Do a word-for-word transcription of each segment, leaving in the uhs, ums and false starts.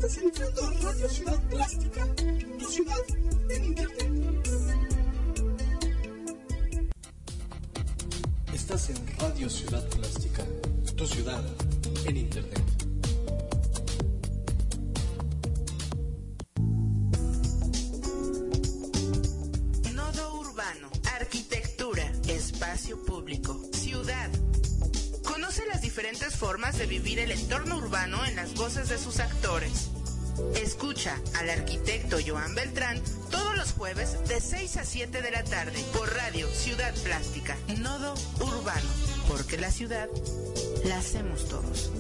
Estás entrando a Radio Ciudad Plástica, tu ciudad en Internet. Estás en Radio Ciudad Plástica, tu ciudad en Internet. Nodo urbano, arquitectura, espacio público, ciudad. Conoce las diferentes formas de vivir el entorno urbano en las voces de sus actores. Escucha al arquitecto Joan Beltrán todos los jueves de seis a siete de la tarde por Radio Ciudad Plástica. Nodo urbano, porque la ciudad la hacemos todos.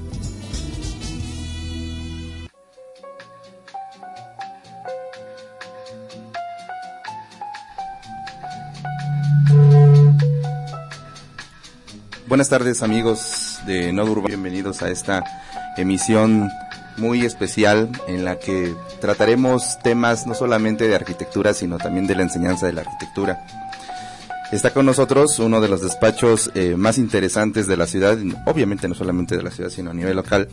Buenas tardes, amigos de Nodo Urbano, bienvenidos a esta emisión muy especial en la que trataremos temas no solamente de arquitectura, sino también de la enseñanza de la arquitectura. Está con nosotros uno de los despachos eh, más interesantes de la ciudad, obviamente no solamente de la ciudad, sino a nivel local,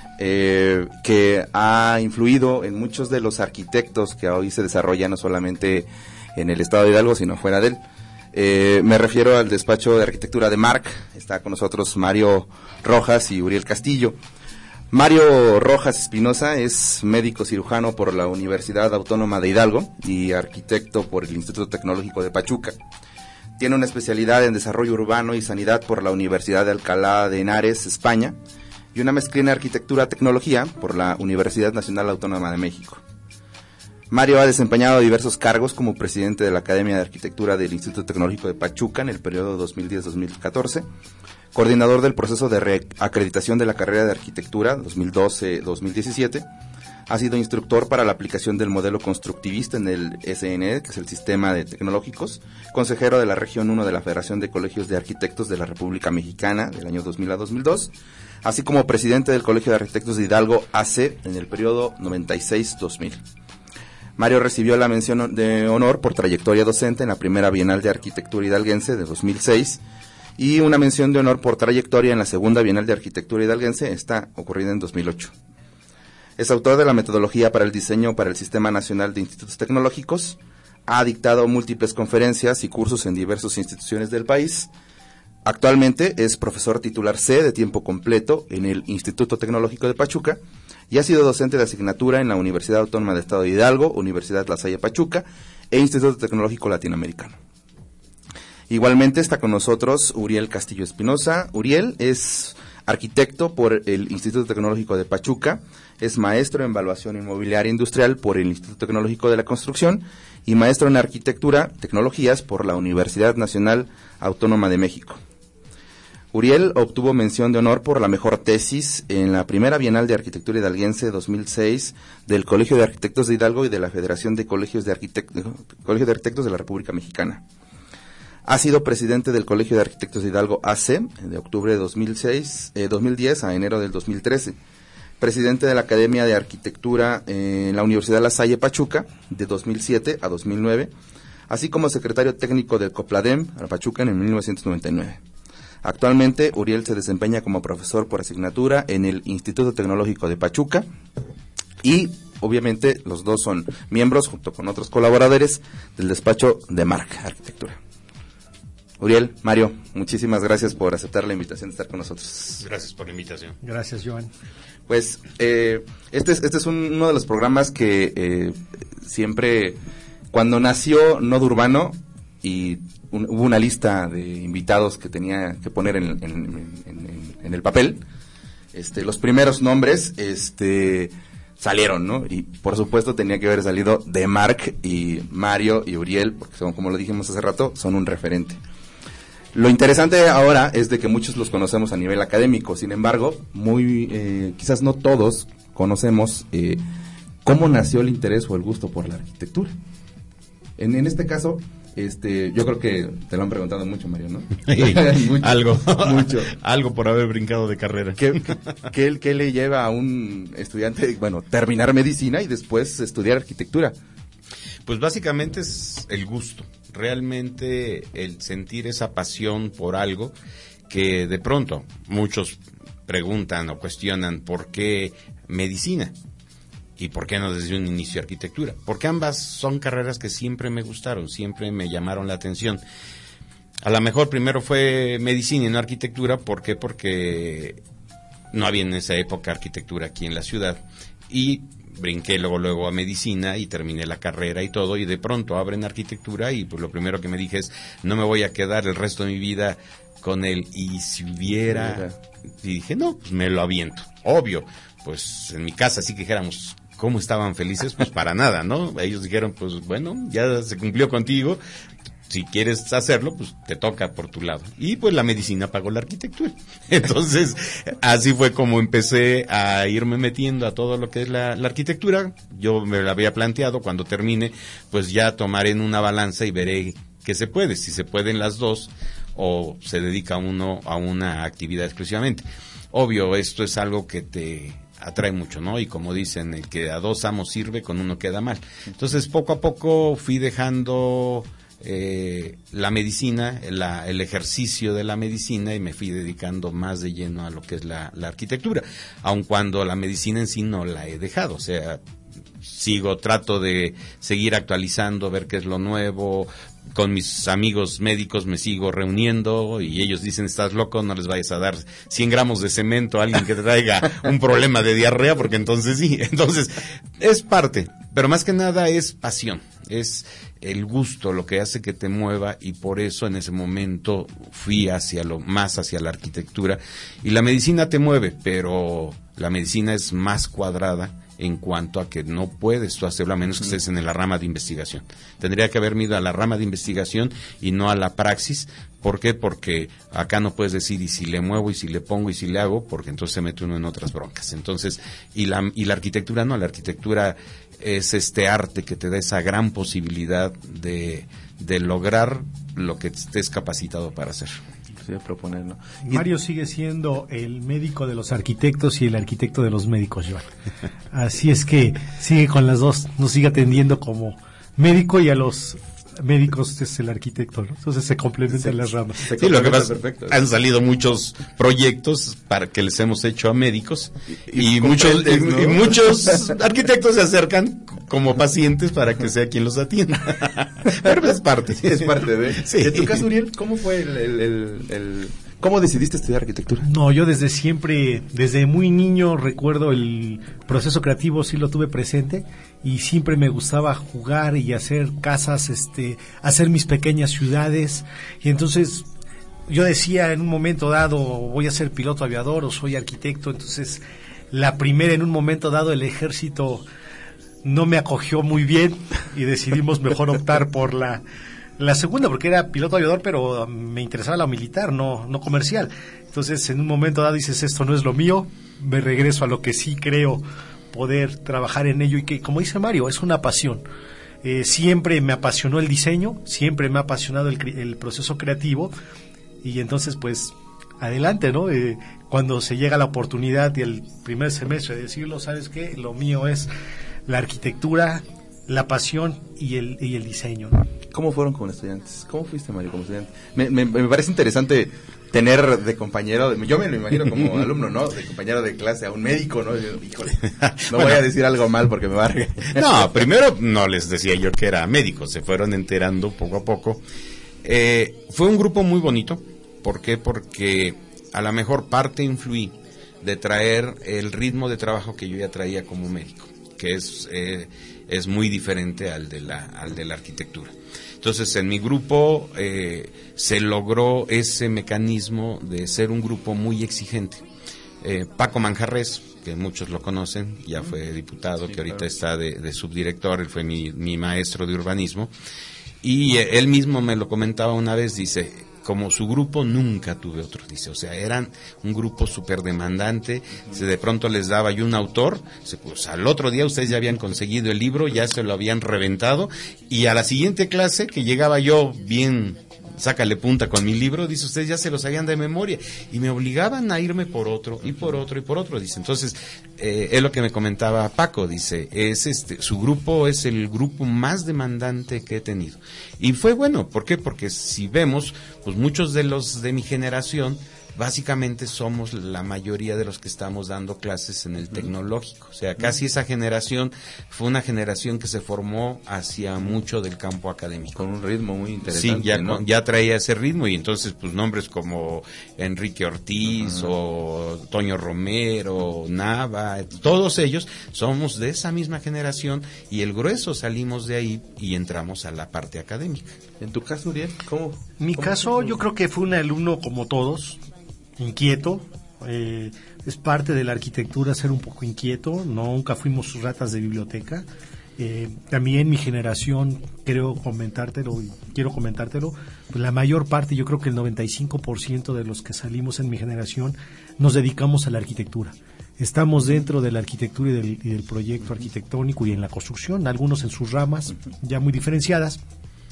eh, que ha influido en muchos de los arquitectos que hoy se desarrollan no solamente en el estado de Hidalgo, sino fuera de él. Eh, me refiero al despacho de arquitectura de Marc. Está con nosotros Mario Rojas y Uriel Castillo. Mario Rojas Espinosa es médico cirujano por la Universidad Autónoma de Hidalgo y arquitecto por el Instituto Tecnológico de Pachuca. Tiene una especialidad en desarrollo urbano y sanidad por la Universidad de Alcalá de Henares, España, y una maestría en arquitectura tecnología por la Universidad Nacional Autónoma de México. Mario ha desempeñado diversos cargos como presidente de la Academia de Arquitectura del Instituto Tecnológico de Pachuca en el periodo dos mil diez a dos mil catorce, coordinador del proceso de reacreditación de la carrera de arquitectura dos mil doce a dos mil diecisiete, ha sido instructor para la aplicación del modelo constructivista en el S N E, que es el Sistema de Tecnológicos, consejero de la Región uno de la Federación de Colegios de Arquitectos de la República Mexicana del año dos mil a dos mil dos, así como presidente del Colegio de Arquitectos de Hidalgo A C en el periodo noventa y seis a dos mil. Mario recibió la mención de honor por trayectoria docente en la primera Bienal de Arquitectura Hidalguense de dos mil seis y una mención de honor por trayectoria en la segunda Bienal de Arquitectura Hidalguense, esta ocurrida en dos mil ocho. Es autor de la metodología para el diseño para el Sistema Nacional de Institutos Tecnológicos, ha dictado múltiples conferencias y cursos en diversas instituciones del país. Actualmente es profesor titular C de tiempo completo en el Instituto Tecnológico de Pachuca y ha sido docente de asignatura en la Universidad Autónoma del Estado de Hidalgo, Universidad La Salle Pachuca e Instituto Tecnológico Latinoamericano. Igualmente está con nosotros Uriel Castillo Espinosa. Uriel es arquitecto por el Instituto Tecnológico de Pachuca, es maestro en evaluación inmobiliaria industrial por el Instituto Tecnológico de la Construcción y maestro en arquitectura, tecnologías por la Universidad Nacional Autónoma de México. Uriel obtuvo mención de honor por la mejor tesis en la primera Bienal de Arquitectura Hidalguense dos mil seis del Colegio de Arquitectos de Hidalgo y de la Federación de Colegios de, Arquitect- Colegio de Arquitectos de la República Mexicana. Ha sido presidente del Colegio de Arquitectos de Hidalgo A C de octubre de dos mil seis, eh, dos mil diez a enero del dos mil trece. Presidente de la Academia de Arquitectura en la Universidad La Salle Pachuca de dos mil siete a dos mil nueve, así como secretario técnico del COPLADEM a Pachuca en mil novecientos noventa y nueve. Actualmente, Uriel se desempeña como profesor por asignatura en el Instituto Tecnológico de Pachuca y, obviamente, los dos son miembros, junto con otros colaboradores, del despacho de Marc Arquitectura. Uriel, Mario, muchísimas gracias por aceptar la invitación de estar con nosotros. Gracias por la invitación. Gracias, Joan. Pues, eh, este es, este es un, uno de los programas que eh, siempre, cuando nació Nodo Urbano, y un, hubo una lista de invitados que tenía que poner en, en, en, en, en el papel, este, los primeros nombres, este, salieron, ¿no? Y por supuesto tenía que haber salido de Marc y Mario y Uriel, porque son, como lo dijimos hace rato, son un referente. Lo interesante ahora es de que muchos los conocemos a nivel académico, sin embargo, muy, eh, quizás no todos conocemos eh, cómo nació el interés o el gusto por la arquitectura. En, en este caso, este, yo creo que te lo han preguntado mucho, Mario, ¿no? mucho, algo, mucho, algo por haber brincado de carrera. ¿Qué, qué, qué le lleva a un estudiante, bueno, terminar medicina y después estudiar arquitectura? Pues básicamente es el gusto. Realmente el sentir esa pasión por algo que de pronto muchos preguntan o cuestionan por qué medicina. ¿Y por qué no desde un inicio arquitectura? Porque ambas son carreras que siempre me gustaron, siempre me llamaron la atención. A lo mejor primero fue medicina y no arquitectura. ¿Por qué? Porque no había en esa época arquitectura aquí en la ciudad. Y brinqué luego luego a medicina y terminé la carrera y todo. Y de pronto abren arquitectura y pues lo primero que me dije es, no me voy a quedar el resto de mi vida con él. Y si hubiera... Y dije, no, pues me lo aviento. Obvio, pues en mi casa sí que dijéramos... ¿Cómo estaban felices? Pues para nada, ¿no? Ellos dijeron, pues bueno, ya se cumplió contigo, si quieres hacerlo, pues te toca por tu lado. Y pues la medicina pagó la arquitectura. Entonces, así fue como empecé a irme metiendo a todo lo que es la, la arquitectura. Yo me la había planteado, cuando termine, pues ya tomaré en una balanza y veré qué se puede, si se pueden las dos, o se dedica uno a una actividad exclusivamente. Obvio, esto es algo que te... atrae mucho, ¿no? Y como dicen, el que a dos amos sirve, con uno queda mal. Entonces, poco a poco fui dejando eh, la medicina, la, el ejercicio de la medicina, y me fui dedicando más de lleno a lo que es la, la arquitectura, aun cuando la medicina en sí no la he dejado. O sea, sigo, trato de seguir actualizando, ver qué es lo nuevo. Con mis amigos médicos me sigo reuniendo y ellos dicen, estás loco, no les vayas a dar cien gramos de cemento a alguien que te traiga un problema de diarrea, porque entonces sí. Entonces, es parte, pero más que nada es pasión, es el gusto lo que hace que te mueva, y por eso en ese momento fui hacia lo más hacia la arquitectura. Y la medicina te mueve, pero la medicina es más cuadrada en cuanto a que no puedes tú hacerlo a menos que estés en la rama de investigación. Tendría que haberme ido a la rama de investigación y no a la praxis. ¿Por qué? Porque acá no puedes decir, y si le muevo, y si le pongo, y si le hago, porque entonces se mete uno en otras broncas. Entonces, y la, y la arquitectura no, la arquitectura es este arte que te da esa gran posibilidad de, de lograr lo que estés capacitado para hacer. Proponer, ¿no? Mario sigue siendo el médico de los arquitectos y el arquitecto de los médicos, Joan. Así es que sigue con las dos, nos sigue atendiendo como médico, y a los médicos es el arquitecto, ¿no? Entonces se complementan sí, las ramas. Sí, lo que pasa, perfecto. Han salido muchos proyectos para que les hemos hecho a médicos, y, y, y muchos y, ¿no? y muchos arquitectos se acercan como pacientes para que sea quien los atienda. Pero es parte. Sí, es parte de... Sí. En tu caso, Uriel, ¿cómo fue el, el, el, el... ¿Cómo decidiste estudiar arquitectura? No, yo desde siempre, desde muy niño, recuerdo el proceso creativo, sí lo tuve presente, y siempre me gustaba jugar y hacer casas, este, hacer mis pequeñas ciudades. Y entonces yo decía en un momento dado, voy a ser piloto aviador o soy arquitecto. Entonces la primera, en un momento dado, el ejército no me acogió muy bien y decidimos mejor optar por la la segunda, porque era piloto aviador, pero me interesaba la militar, no no comercial. Entonces, en un momento dado dices, esto no es lo mío, me regreso a lo que sí creo poder trabajar en ello, y que, como dice Mario, es una pasión. Eh, siempre me apasionó el diseño, siempre me ha apasionado el, el proceso creativo, y entonces, pues, adelante, ¿no? Eh, cuando se llega la oportunidad y el primer semestre de decirlo, ¿sabes qué? Lo mío es la arquitectura, la pasión y el y el diseño, ¿no? ¿Cómo fueron como estudiantes? ¿Cómo fuiste, Mario, como estudiante? Me, me, me parece interesante tener de compañero, de, yo me lo imagino como alumno, ¿no? De compañero de clase a un médico, ¿no? Yo, híjole, no bueno, voy a decir algo mal porque me va a regañar. No, primero no les decía yo que era médico, se fueron enterando poco a poco. Eh, fue un grupo muy bonito. ¿Por qué? Porque a la mejor parte influí de traer el ritmo de trabajo que yo ya traía como médico, que es eh, es muy diferente al de la al de la arquitectura. Entonces, en mi grupo eh, se logró ese mecanismo de ser un grupo muy exigente. Eh, Paco Manjarres, que muchos lo conocen, ya fue diputado, sí, que ahorita claro. está de, de subdirector, él fue mi, mi maestro de urbanismo, y eh, él mismo me lo comentaba una vez, dice, como su grupo nunca tuve otro, dice, o sea, eran un grupo súper demandante, se de pronto les daba yo un autor, se, pues al otro día ustedes ya habían conseguido el libro, ya se lo habían reventado, y a la siguiente clase que llegaba yo bien, sácale punta con mi libro, dice, ustedes ya se los sabían de memoria, y me obligaban a irme por otro, y por otro, y por otro, dice, entonces, eh, es lo que me comentaba Paco, dice, es este, su grupo es el grupo más demandante que he tenido, y fue bueno, ¿por qué? Porque si vemos, pues muchos de los de mi generación básicamente somos la mayoría de los que estamos dando clases en el tecnológico. O sea, casi esa generación fue una generación que se formó hacia mucho del campo académico. Con un ritmo muy interesante. Sí, ya, ¿no? con, ya traía ese ritmo, y entonces pues nombres como Enrique Ortiz, uh-huh, o Toño Romero, Nava, todos ellos somos de esa misma generación, y el grueso salimos de ahí y entramos a la parte académica. En tu caso, Uriel, ¿cómo? Mi ¿cómo caso, cómo? yo creo que fue un alumno como todos, inquieto. Eh, es parte de la arquitectura ser un poco inquieto. Nunca fuimos ratas de biblioteca. Eh, también mi generación, creo comentártelo y quiero comentártelo, pues la mayor parte, yo creo que el noventa y cinco por ciento de los que salimos en mi generación nos dedicamos a la arquitectura. Estamos dentro de la arquitectura y del, y del proyecto arquitectónico y en la construcción, algunos en sus ramas ya muy diferenciadas,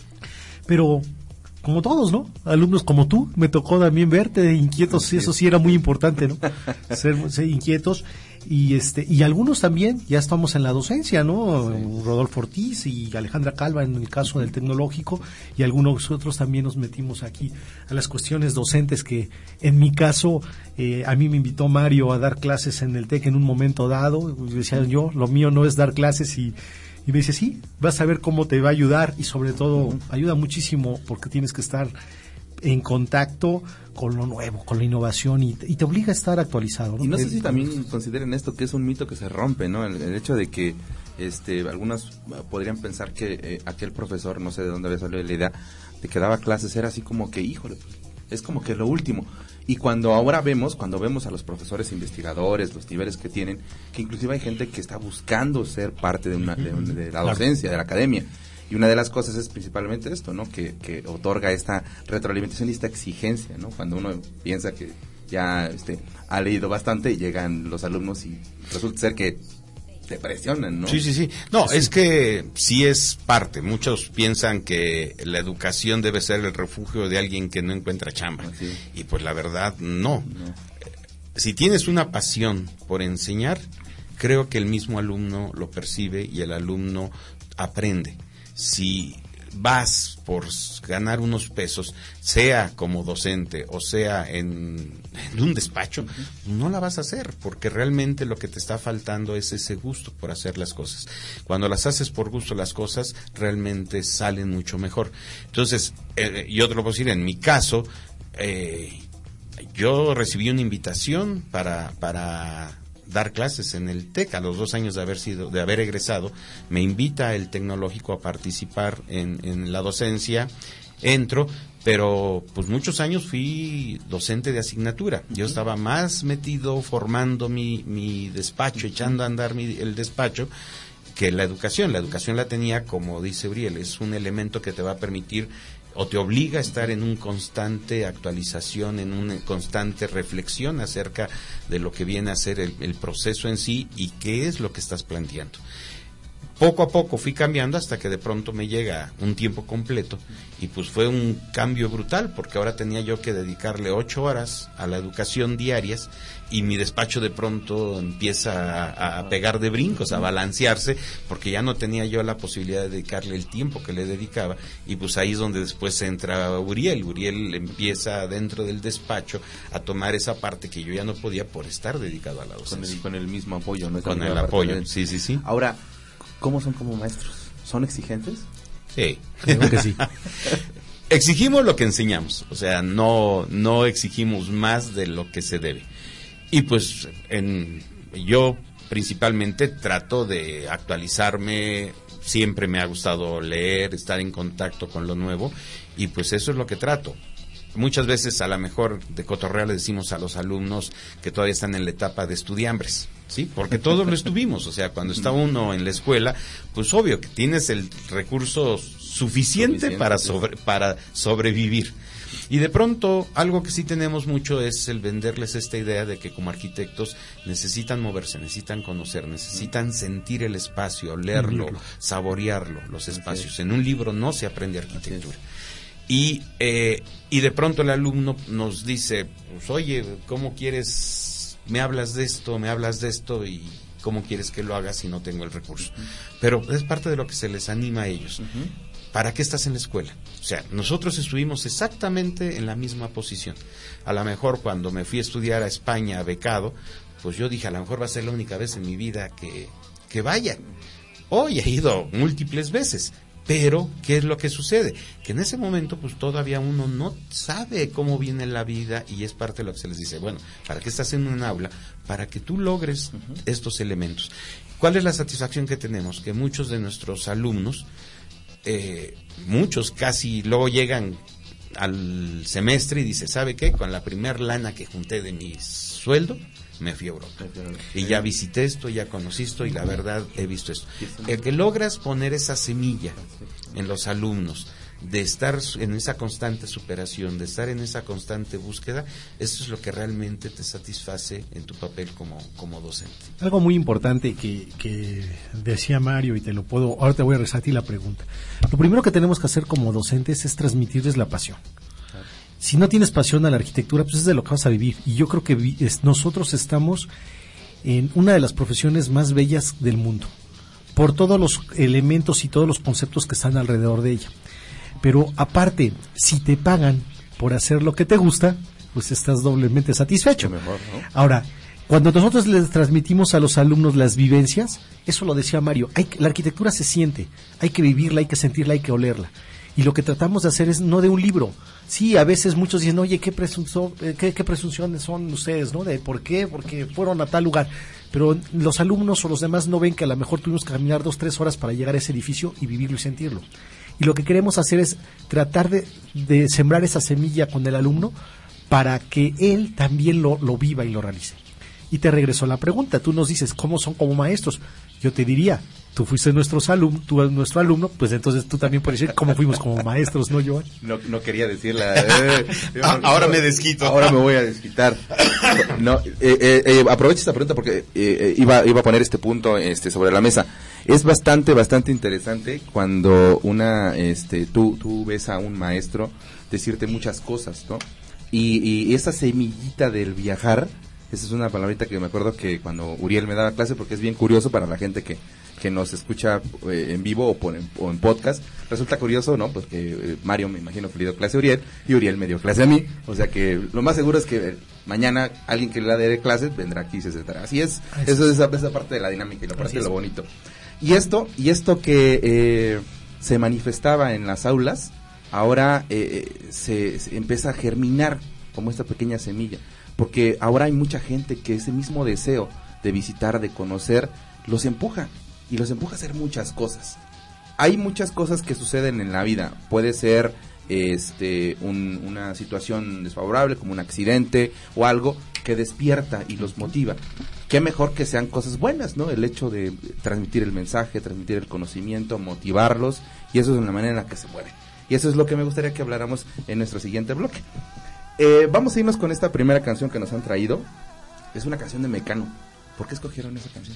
pero como todos, ¿no? Alumnos como tú, me tocó también verte inquietos, y eso sí era muy importante, ¿no? Ser, ser inquietos, y este y algunos también ya estamos en la docencia, ¿no? Sí. Rodolfo Ortiz y Alejandra Calva en el caso del tecnológico, y algunos otros también nos metimos aquí a las cuestiones docentes, que en mi caso eh, a mí me invitó Mario a dar clases en el TEC en un momento dado. Decía yo, lo mío no es dar clases, y Y me dice, sí, vas a ver cómo te va a ayudar, y sobre todo uh-huh, ayuda muchísimo porque tienes que estar en contacto con lo nuevo, con la innovación, y, y te obliga a estar actualizado, ¿no? Y no sé el, si también consideren esto que es un mito que se rompe, ¿no? El, el hecho de que este algunos podrían pensar que eh, aquel profesor, no sé de dónde había salido la idea, de que daba clases era así como que, híjole, es como que lo último. Y cuando ahora vemos, cuando vemos a los profesores investigadores, los niveles que tienen, que inclusive hay gente que está buscando ser parte de una de, de la docencia, de la academia. Y una de las cosas es principalmente esto, ¿no? Que, que otorga esta retroalimentación y esta exigencia, ¿no? Cuando uno piensa que ya este ha leído bastante, y llegan los alumnos y resulta ser que te presionan, ¿no? Sí, sí, sí. No, sí. Es que sí es parte. Muchos piensan que la educación debe ser el refugio de alguien que no encuentra chamba. Sí. Y pues la verdad, no. no. Si tienes una pasión por enseñar, creo que el mismo alumno lo percibe y el alumno aprende. Si vas por ganar unos pesos, sea como docente o sea en, en un despacho, uh-huh, no la vas a hacer, porque realmente lo que te está faltando es ese gusto por hacer las cosas. Cuando las haces por gusto, las cosas realmente salen mucho mejor. Entonces, eh, yo te lo puedo decir, en mi caso, eh, yo recibí una invitación para para dar clases en el TEC a los dos años de haber sido, de haber egresado. Me invita el tecnológico a participar en, en la docencia, entro, pero pues muchos años fui docente de asignatura. Yo estaba más metido formando mi, mi despacho, echando a andar mi, el despacho, que la educación. La educación la tenía, como dice Uriel, es un elemento que te va a permitir o te obliga a estar en un constante actualización, en una constante reflexión acerca de lo que viene a ser el, el proceso en sí y qué es lo que estás planteando. Poco a poco fui cambiando hasta que de pronto me llega un tiempo completo, y pues fue un cambio brutal, porque ahora tenía yo que dedicarle ocho horas a la educación diarias, y mi despacho de pronto empieza a, a pegar de brincos, a balancearse, porque ya no tenía yo la posibilidad de dedicarle el tiempo que le dedicaba, y pues ahí es donde después entra Uriel. Uriel empieza dentro del despacho a tomar esa parte que yo ya no podía por estar dedicado a la docencia. Con el, con el mismo apoyo, ¿no? Con el apoyo, sí, sí, sí. Ahora, ¿cómo son como maestros? ¿Son exigentes? Sí. Creo que sí. Exigimos lo que enseñamos, o sea, no no exigimos más de lo que se debe. Y pues en yo principalmente trato de actualizarme, siempre me ha gustado leer, estar en contacto con lo nuevo, y pues eso es lo que trato. Muchas veces a lo mejor de cotorreo le decimos a los alumnos que todavía están en la etapa de estudiambres, ¿sí? Porque todos lo estuvimos, o sea, cuando está uno en la escuela, pues obvio que tienes el recurso suficiente, suficiente para sobre, para sobrevivir. Y de pronto, algo que sí tenemos mucho es el venderles esta idea de que como arquitectos necesitan moverse, necesitan conocer, necesitan sentir el espacio, leerlo, saborearlo, los espacios. En un libro no se aprende arquitectura. Y eh, y de pronto el alumno nos dice, pues oye, ¿cómo quieres? Me hablas de esto, me hablas de esto, y ¿cómo quieres que lo haga si no tengo el recurso? Uh-huh. Pero es parte de lo que se les anima a ellos. Uh-huh. ¿para qué estás en la escuela? O sea, nosotros estuvimos exactamente en la misma posición. A lo mejor cuando me fui a estudiar a España becado, pues yo dije, a lo mejor va a ser la única vez en mi vida que, que vaya. Hoy he ido múltiples veces, pero ¿qué es lo que sucede? Que en ese momento pues todavía uno no sabe cómo viene la vida y es parte de lo que se les dice, bueno, ¿para qué estás en un aula? Para que tú logres uh-huh. estos elementos. ¿Cuál es la satisfacción que tenemos? Que muchos de nuestros alumnos, eh, muchos casi luego llegan al semestre y dicen, ¿sabe qué? Con la primer lana que junté de mi sueldo, me fui a Europa. Y ya visité esto, ya conocí esto y la verdad he visto esto. El que logras poner esa semilla en los alumnos, de estar en esa constante superación, de estar en esa constante búsqueda, eso es lo que realmente te satisface en tu papel como, como docente. Algo muy importante que, que decía Mario, y te lo puedo, ahora te voy a rezar a ti la pregunta. Lo primero que tenemos que hacer como docentes es transmitirles la pasión. Si no tienes pasión a la arquitectura, pues es de lo que vas a vivir. Y yo creo que vi, es, nosotros estamos en una de las profesiones más bellas del mundo, por todos los elementos y todos los conceptos que están alrededor de ella. Pero aparte, si te pagan por hacer lo que te gusta, pues estás doblemente satisfecho. Mejor, ¿no? Ahora, cuando nosotros les transmitimos a los alumnos las vivencias, eso lo decía Mario, hay, la arquitectura se siente, hay que vivirla, hay que sentirla, hay que olerla. Y lo que tratamos de hacer es no de un libro. Sí, a veces muchos dicen, oye, ¿qué, presunción, qué, qué presunciones son ustedes, ¿no? De por qué, porque fueron a tal lugar. Pero los alumnos o los demás no ven que a lo mejor tuvimos que caminar dos, tres horas para llegar a ese edificio y vivirlo y sentirlo. Y lo que queremos hacer es tratar de, de sembrar esa semilla con el alumno para que él también lo, lo viva y lo realice. Y te regreso a la pregunta, tú nos dices, ¿cómo son como maestros? Yo te diría, tú fuiste nuestros alum, tú, nuestro alumno, pues entonces tú también puedes decir cómo fuimos como maestros, ¿no, Joan? No, no quería decirla. Eh, ahora me desquito. Ahora me voy a desquitar. No, eh, eh, eh, aprovecho esta pregunta porque eh, eh, iba, iba a poner este punto este, sobre la mesa. Es bastante, bastante interesante cuando una, este, tú, tú ves a un maestro decirte muchas cosas, ¿no? Y, y esa semillita del viajar, esa es una palabrita que me acuerdo que cuando Uriel me daba clase, porque es bien curioso para la gente que, que nos escucha eh, en vivo o, por, en, o en podcast, resulta curioso, ¿no? Porque eh, Mario me imagino que le dio clase a Uriel y Uriel me dio clase a mí, o sea que lo más seguro es que eh, mañana alguien que le dé clases vendrá aquí y se sentará. Así es, Así eso es esa, esa parte de la dinámica y la parte de lo bonito. Y esto, y esto que eh, se manifestaba en las aulas, ahora eh, se, se empieza a germinar como esta pequeña semilla, porque ahora hay mucha gente que ese mismo deseo de visitar, de conocer, los empuja, y los empuja a hacer muchas cosas. Hay muchas cosas que suceden en la vida, puede ser este un, una situación desfavorable como un accidente o algo que despierta y los motiva. Qué mejor que sean cosas buenas, ¿no? El hecho de transmitir el mensaje, transmitir el conocimiento, motivarlos, y eso es la manera en la que se mueve. Y eso es lo que me gustaría que habláramos en nuestro siguiente bloque. Eh, vamos a irnos con esta primera canción que nos han traído. Es una canción de Mecano. ¿Por qué escogieron esa canción?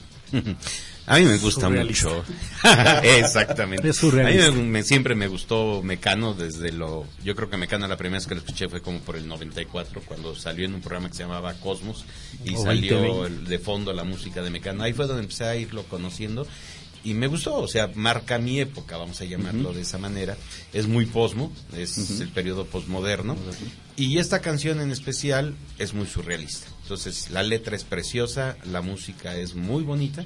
A mí me gusta mucho. Exactamente. Es surrealista. A mí me, me, siempre me gustó Mecano desde lo... Yo creo que Mecano la primera vez que lo escuché fue como por el noventa y cuatro, cuando salió en un programa que se llamaba Cosmos y oh, salió el, de fondo la música de Mecano. Ahí fue donde empecé a irlo conociendo y me gustó, o sea, marca mi época, vamos a llamarlo uh-huh. de esa manera. Es muy posmo, es uh-huh. el periodo posmoderno, uh-huh. y esta canción en especial es muy surrealista. Entonces, la letra es preciosa, la música es muy bonita,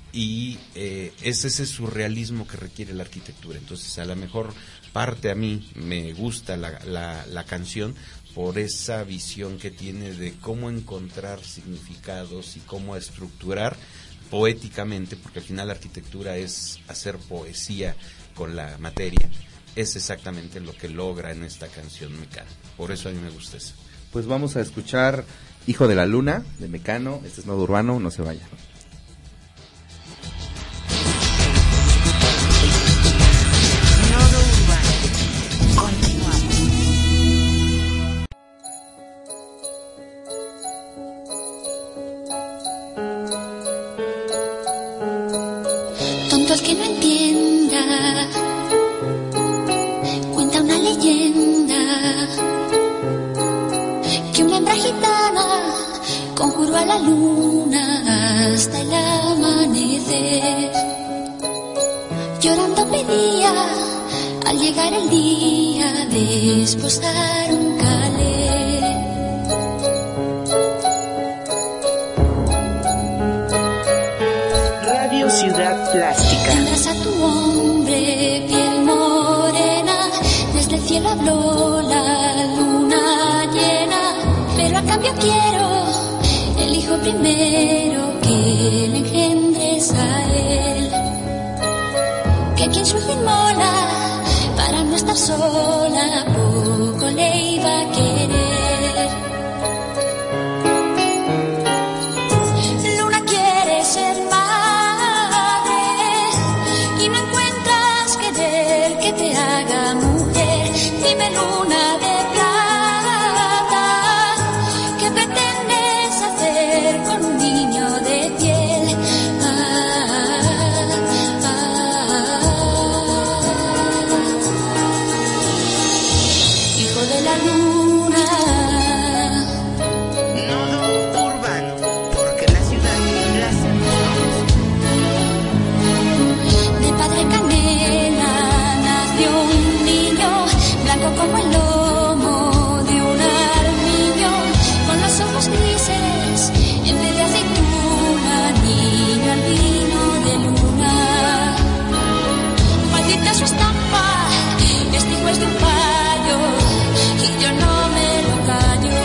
y eh, es ese surrealismo que requiere la arquitectura. Entonces, a la mejor parte a mí me gusta la, la, la canción por esa visión que tiene de cómo encontrar significados y cómo estructurar poéticamente, porque al final la arquitectura es hacer poesía con la materia. Es exactamente lo que logra en esta canción Mecano. Por eso a mí me gusta eso. Pues vamos a escuchar Hijo de la Luna de Mecano. Este es Nodo Urbano, no se vaya. Nodo Urbano. Continuamos. Tonto el que no entienda, cuenta una leyenda, que una hembra gitana conjuró a la luna hasta el amanecer. Llorando pedía al llegar el día de esposar un calé. Radio Ciudad Plástica. Tendrás a tu hombre piel morena, desde el cielo habló la luna llena, pero a cambio quiero el hijo primero que le engendres a él, que quien su hijo inmola para no estar sola, poco le iba a querer. Luna quiere ser madre y no encuentras querer que te haga mujer. Dime, luna de plata, ¿qué pretendes hacer con un niño de piel? Ah, ah, ah. Hijo de la luna. Nodo urbano, porque la ciudad la hacemos. De padre canela nació un niño, blanco como el lomo de un armiño, con los ojos grises en vez de aceituna, niño albino de luna. Maldita su estampa, este hijo es de un payo, y yo no me lo callo.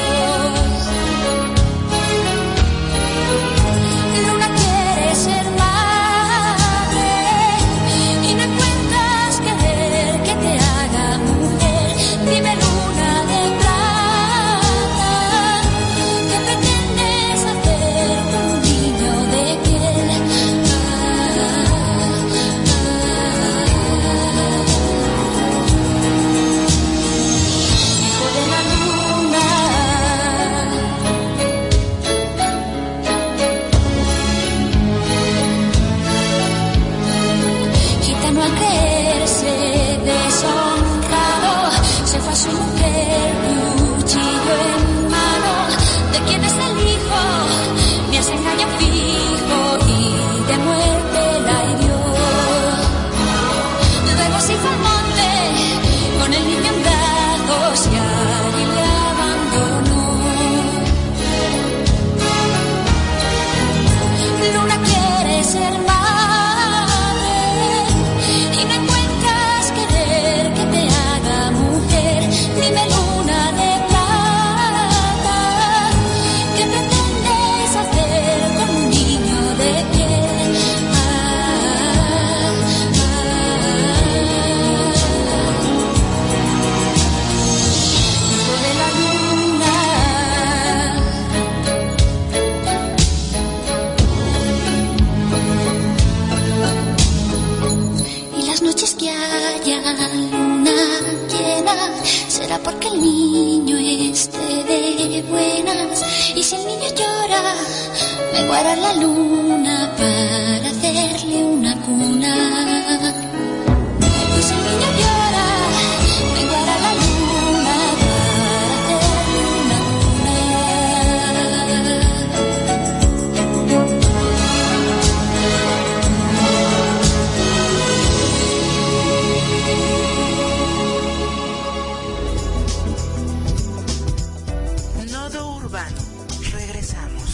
Luna quiere ser madre y no encuentras querer que te haga mujer. Dime, luna de plata, ¿qué pretendes hacer con un niño de piel? Ah, ah, hijo de la luna. Gitano al creerse deshonrado, se fue a su mujer, cuchillo en mano. ¿De quién es el hijo? Me hace engaño fijo y de muerte la hirió. Luego se fue al monte con el niño en brazos y allí le abandonó. Luna quiere ser madre y no encuentras querer que te haga mujer. Dime, luna de plata, ¿qué pretendes hacer con un niño de piel? Ah, ah, hijo de la luna. Y las noches que haya luna llena, será porque el niño esté de buenas. Y si el niño llora, menguará la luna para hacerle una cuna. Y si el niño llora, menguará la luna para hacerle una cuna. Nodo urbano, regresamos.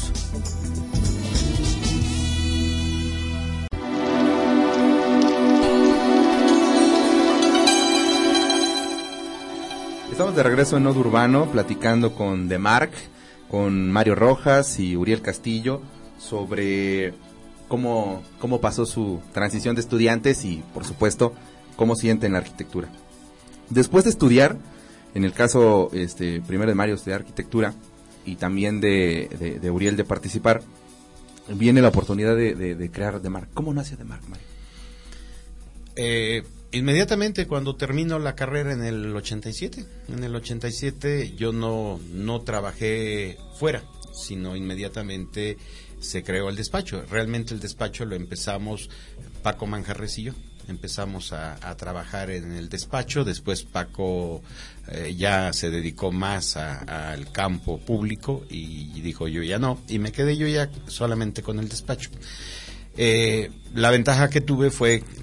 Estamos de regreso en Nodo Urbano, platicando con Demarc, con Mario Rojas y Uriel Castillo sobre cómo, cómo pasó su transición de estudiantes y, por supuesto, cómo sienten la arquitectura. Después de estudiar, en el caso este primero de Mario, estudiar arquitectura, y también de, de, de Uriel de participar, viene la oportunidad de, de, de crear Demarc. ¿Cómo nace Demarc, Mario? Eh, inmediatamente cuando termino la carrera en el ochenta y siete, en el ochenta y siete yo no, no trabajé fuera, sino inmediatamente se creó el despacho. Realmente el despacho lo empezamos Paco Manjarres y yo. Empezamos a, a trabajar en el despacho, después Paco eh, ya se dedicó más al campo público y, y dijo yo ya no, y me quedé yo ya solamente con el despacho. Eh, la ventaja que tuve fue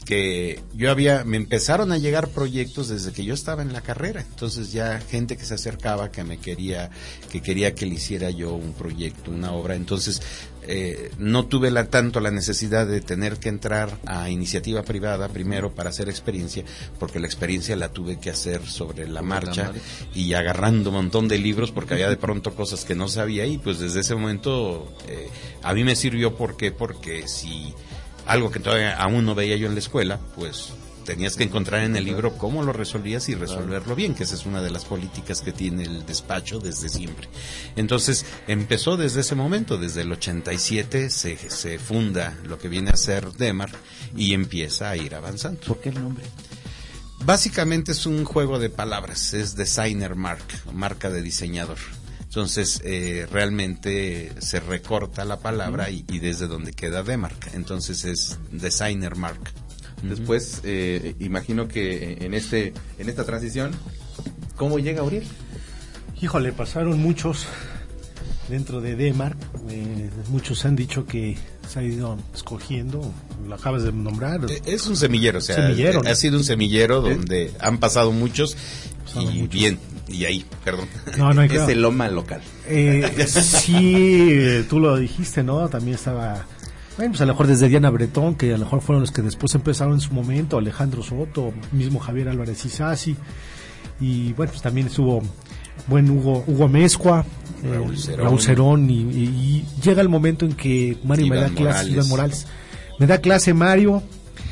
que yo había, me empezaron a llegar proyectos desde que yo estaba en la carrera, entonces ya gente que se acercaba, que me quería, que quería que le hiciera yo un proyecto, una obra, entonces eh, no tuve la, tanto la necesidad de tener que entrar a iniciativa privada primero para hacer experiencia, porque la experiencia la tuve que hacer sobre la marcha y agarrando un montón de libros, porque había de pronto cosas que no sabía, y pues desde ese momento eh, a mí me sirvió, ¿por qué? Porque si algo que todavía aún no veía yo en la escuela, pues tenías que encontrar en el libro cómo lo resolvías y resolverlo bien, que esa es una de las políticas que tiene el despacho desde siempre. Entonces, empezó desde ese momento, desde el ochenta y siete se, se funda lo que viene a ser Demar y empieza a ir avanzando. ¿Por qué el nombre? Básicamente es un juego de palabras, es Designer Mark, marca de diseñador. Entonces, eh, realmente se recorta la palabra y, y desde donde queda Demark. Entonces es Designer Mark. Después, eh, imagino que en este en esta transición, ¿cómo llega Uriel? Híjole, pasaron muchos dentro de Demark. Eh, muchos han dicho que se ha ido escogiendo, lo acabas de nombrar. Es un semillero, o sea, semillero, ¿no? Ha sido un semillero donde ¿Eh? han pasado muchos Pasaron y muchos. bien. Y ahí, perdón. No, no hay Es claro. el Loma local. Eh, sí, tú lo dijiste, ¿no? También estaba, bueno, pues a lo mejor desde Diana Bretón, que a lo mejor fueron los que después empezaron en su momento, Alejandro Soto, mismo Javier Álvarez Isasi, y bueno, pues también estuvo buen Hugo Hugo Mezcua, eh, Raúl Cerón, Raúl Cerón, y, y, y llega el momento en que Mario Iván me da clase, Morales. Iván Morales, me da clase Mario,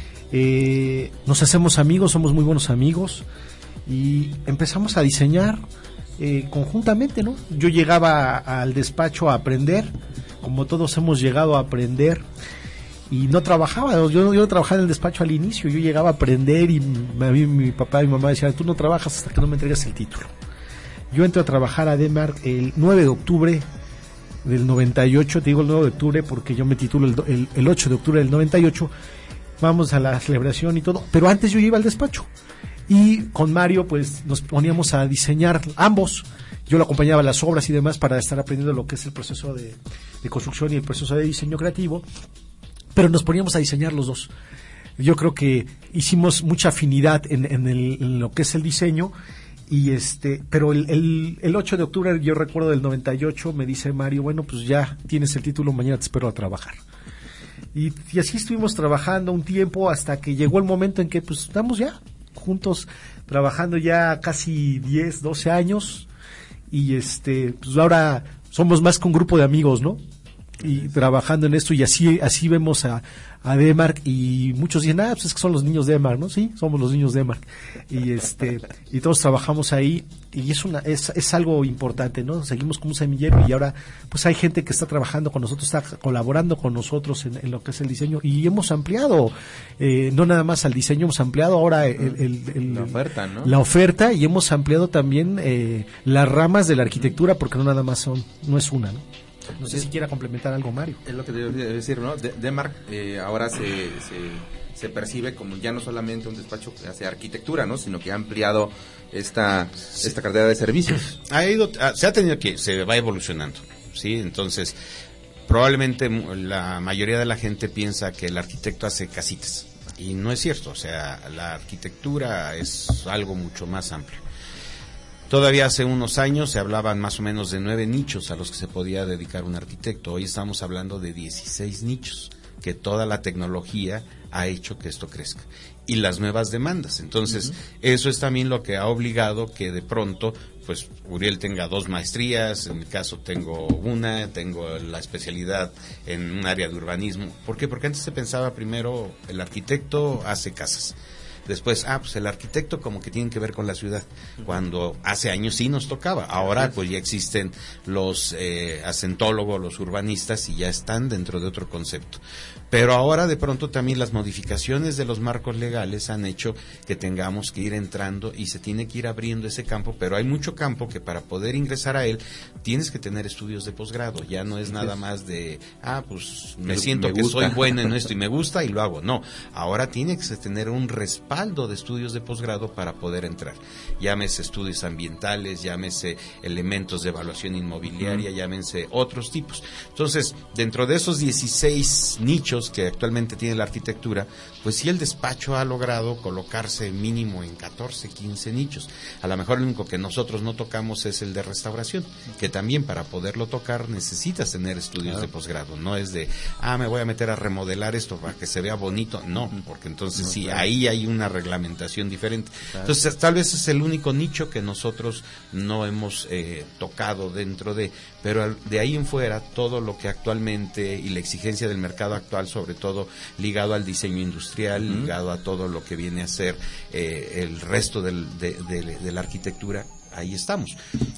eh, nos hacemos amigos, somos muy buenos amigos, y empezamos a diseñar eh, conjuntamente, ¿no? Yo llegaba a, al despacho a aprender, como todos hemos llegado a aprender, y no trabajaba, yo, yo no trabajaba en el despacho al inicio, yo llegaba a aprender y a mí, mi papá y mi mamá decían, tú no trabajas hasta que no me entregues el título. Yo entro a trabajar a Demar el nueve de octubre del noventa y ocho, te digo el nueve de octubre porque yo me titulo el, el, el ocho de octubre del noventa y ocho, vamos a la celebración y todo, pero antes yo iba al despacho. Y con Mario pues nos poníamos a diseñar ambos, yo lo acompañaba a las obras y demás para estar aprendiendo lo que es el proceso de, de construcción y el proceso de diseño creativo, pero nos poníamos a diseñar los dos. Yo creo que hicimos mucha afinidad en, en, el, en lo que es el diseño, y este, pero el, el, el ocho de octubre, yo recuerdo del noventa y ocho, me dice Mario, bueno, pues ya tienes el título, mañana te espero a trabajar. Y, y así estuvimos trabajando un tiempo hasta que llegó el momento en que pues estamos ya juntos trabajando ya casi diez, doce años, y este, pues ahora somos más que un grupo de amigos, ¿no? Y trabajando en esto, y así así vemos a, a Demark, y muchos dicen, ah, pues es que son los niños de Demark, ¿no? Sí, somos los niños de Demark, y este, y todos trabajamos ahí, y es una, es, es algo importante, ¿no? Seguimos como un semillero, y ahora, pues hay gente que está trabajando con nosotros, está colaborando con nosotros en, en lo que es el diseño, y hemos ampliado, eh, no nada más al diseño, hemos ampliado ahora el, el, el, la oferta, ¿no? La oferta, y hemos ampliado también eh, las ramas de la arquitectura, porque no nada más son, no es una, ¿no? No sé si quiera complementar algo, Mario. Es lo que te iba a decir, ¿no? De, Demark eh, ahora se, se, se percibe como ya no solamente un despacho que hace arquitectura, ¿no? Sino que ha ampliado esta, esta cartera de servicios. Ha ido, se ha tenido que, se va evolucionando, ¿sí? Entonces, probablemente la mayoría de la gente piensa que el arquitecto hace casitas, y no es cierto, o sea, la arquitectura es algo mucho más amplio. Todavía hace unos años se hablaban más o menos de nueve nichos a los que se podía dedicar un arquitecto. Hoy estamos hablando de dieciséis nichos, que toda la tecnología ha hecho que esto crezca. Y las nuevas demandas. Entonces, uh-huh. eso es también lo que ha obligado que de pronto, pues, Uriel tenga dos maestrías, en mi caso tengo una, tengo la especialidad en un área de urbanismo. ¿Por qué? Porque antes se pensaba primero, el arquitecto hace casas. Después, ah, pues el arquitecto como que tiene que ver con la ciudad, cuando hace años sí nos tocaba. Ahora pues ya existen los eh, asentólogos, los urbanistas, y ya están dentro de otro concepto. Pero ahora de pronto también las modificaciones de los marcos legales han hecho que tengamos que ir entrando y se tiene que ir abriendo ese campo, pero hay mucho campo que para poder ingresar a él tienes que tener estudios de posgrado. Ya no es nada más de, ah, pues me siento que soy bueno en esto y me gusta y lo hago. No, ahora tiene que tener un respaldo respaldo de estudios de posgrado para poder entrar. Llámese estudios ambientales, llámese elementos de evaluación inmobiliaria, uh-huh. llámense otros tipos. Entonces, dentro de esos dieciséis nichos que actualmente tiene la arquitectura, pues sí el despacho ha logrado colocarse mínimo en catorce, quince nichos. A lo mejor el único que nosotros no tocamos es el de restauración, que también para poderlo tocar necesitas tener estudios claro. de posgrado. No es de, ah, me voy a meter a remodelar esto para que se vea bonito. No, porque entonces no, sí, claro. ahí hay una reglamentación diferente. Claro. Entonces, tal vez es el único nicho que nosotros no hemos eh, tocado dentro de, pero de ahí en fuera, todo lo que actualmente y la exigencia del mercado actual, sobre todo ligado al diseño industrial, uh-huh. ligado a todo lo que viene a ser eh, el resto del, de, de, de la arquitectura, ahí estamos.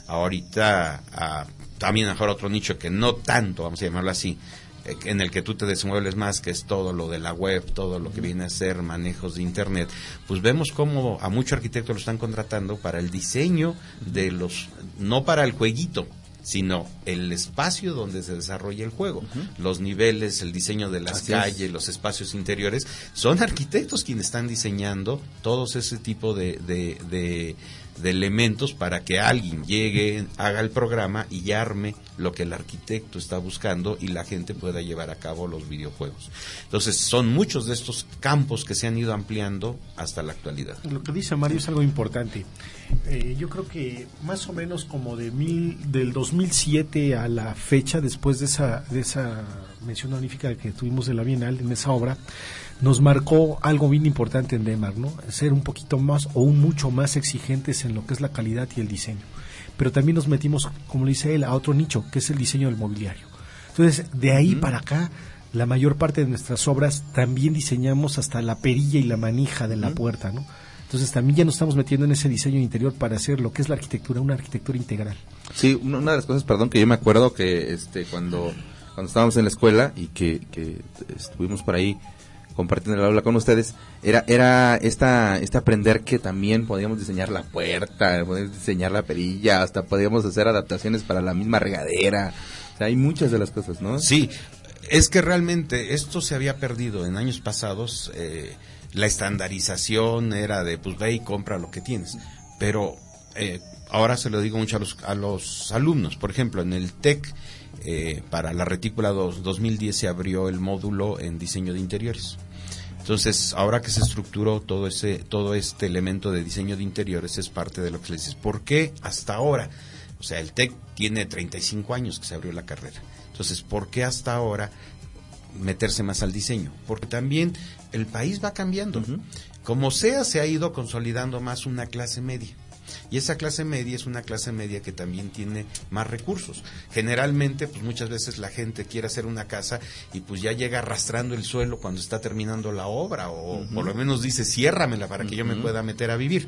Ahorita, ah, también mejor otro nicho que no tanto, vamos a llamarlo así, en el que tú te desenvuelves más, que es todo lo de la web, todo lo que viene a ser manejos de internet, pues vemos cómo a muchos arquitectos lo están contratando para el diseño de los, no para el jueguito, sino el espacio donde se desarrolla el juego, uh-huh. los niveles, el diseño de las Así calles, es. los espacios interiores, son arquitectos quienes están diseñando todos ese tipo de, de, de, de elementos para que alguien llegue, haga el programa y arme lo que el arquitecto está buscando y la gente pueda llevar a cabo los videojuegos. Entonces, son muchos de estos campos que se han ido ampliando hasta la actualidad. Lo que dice Mario es algo importante. Eh, yo creo que más o menos como de mil, del dos mil siete a la fecha, después de esa, de esa mención honorífica que tuvimos de la Bienal, en esa obra, nos marcó algo bien importante en Demar, ¿no? Ser un poquito más o un mucho más exigentes en lo que es la calidad y el diseño. Pero también nos metimos, como le dice él, a otro nicho, que es el diseño del mobiliario. Entonces, de ahí uh-huh. para acá, la mayor parte de nuestras obras también diseñamos hasta la perilla y la manija de la uh-huh. puerta, ¿no? Entonces también ya nos estamos metiendo en ese diseño interior para hacer lo que es la arquitectura, una arquitectura integral. Sí, una de las cosas, perdón, que yo me acuerdo que este cuando cuando estábamos en la escuela y que, que estuvimos por ahí compartiendo el aula con ustedes, era era esta este aprender que también podíamos diseñar la puerta, podíamos diseñar la perilla, hasta podíamos hacer adaptaciones para la misma regadera. O sea, hay muchas de las cosas, ¿no? Sí, es que realmente esto se había perdido en años pasados. eh, La estandarización era de, pues ve y compra lo que tienes. Pero eh, ahora se lo digo mucho a los, a los alumnos. Por ejemplo, en el TEC, eh, para la retícula dos mil diez se abrió el módulo en diseño de interiores. Entonces, ahora que se estructuró todo ese todo este elemento de diseño de interiores, es parte de lo que se dice. ¿Por qué hasta ahora? O sea, el TEC tiene treinta y cinco años que se abrió la carrera. Entonces, ¿por qué hasta ahora meterse más al diseño? Porque también el país va cambiando. Uh-huh. Como sea, se ha ido consolidando más una clase media. Y esa clase media es una clase media que también tiene más recursos. Generalmente, pues muchas veces la gente quiere hacer una casa y pues ya llega arrastrando el suelo cuando está terminando la obra, o uh-huh. por lo menos dice, ciérramela para que uh-huh. yo me pueda meter a vivir.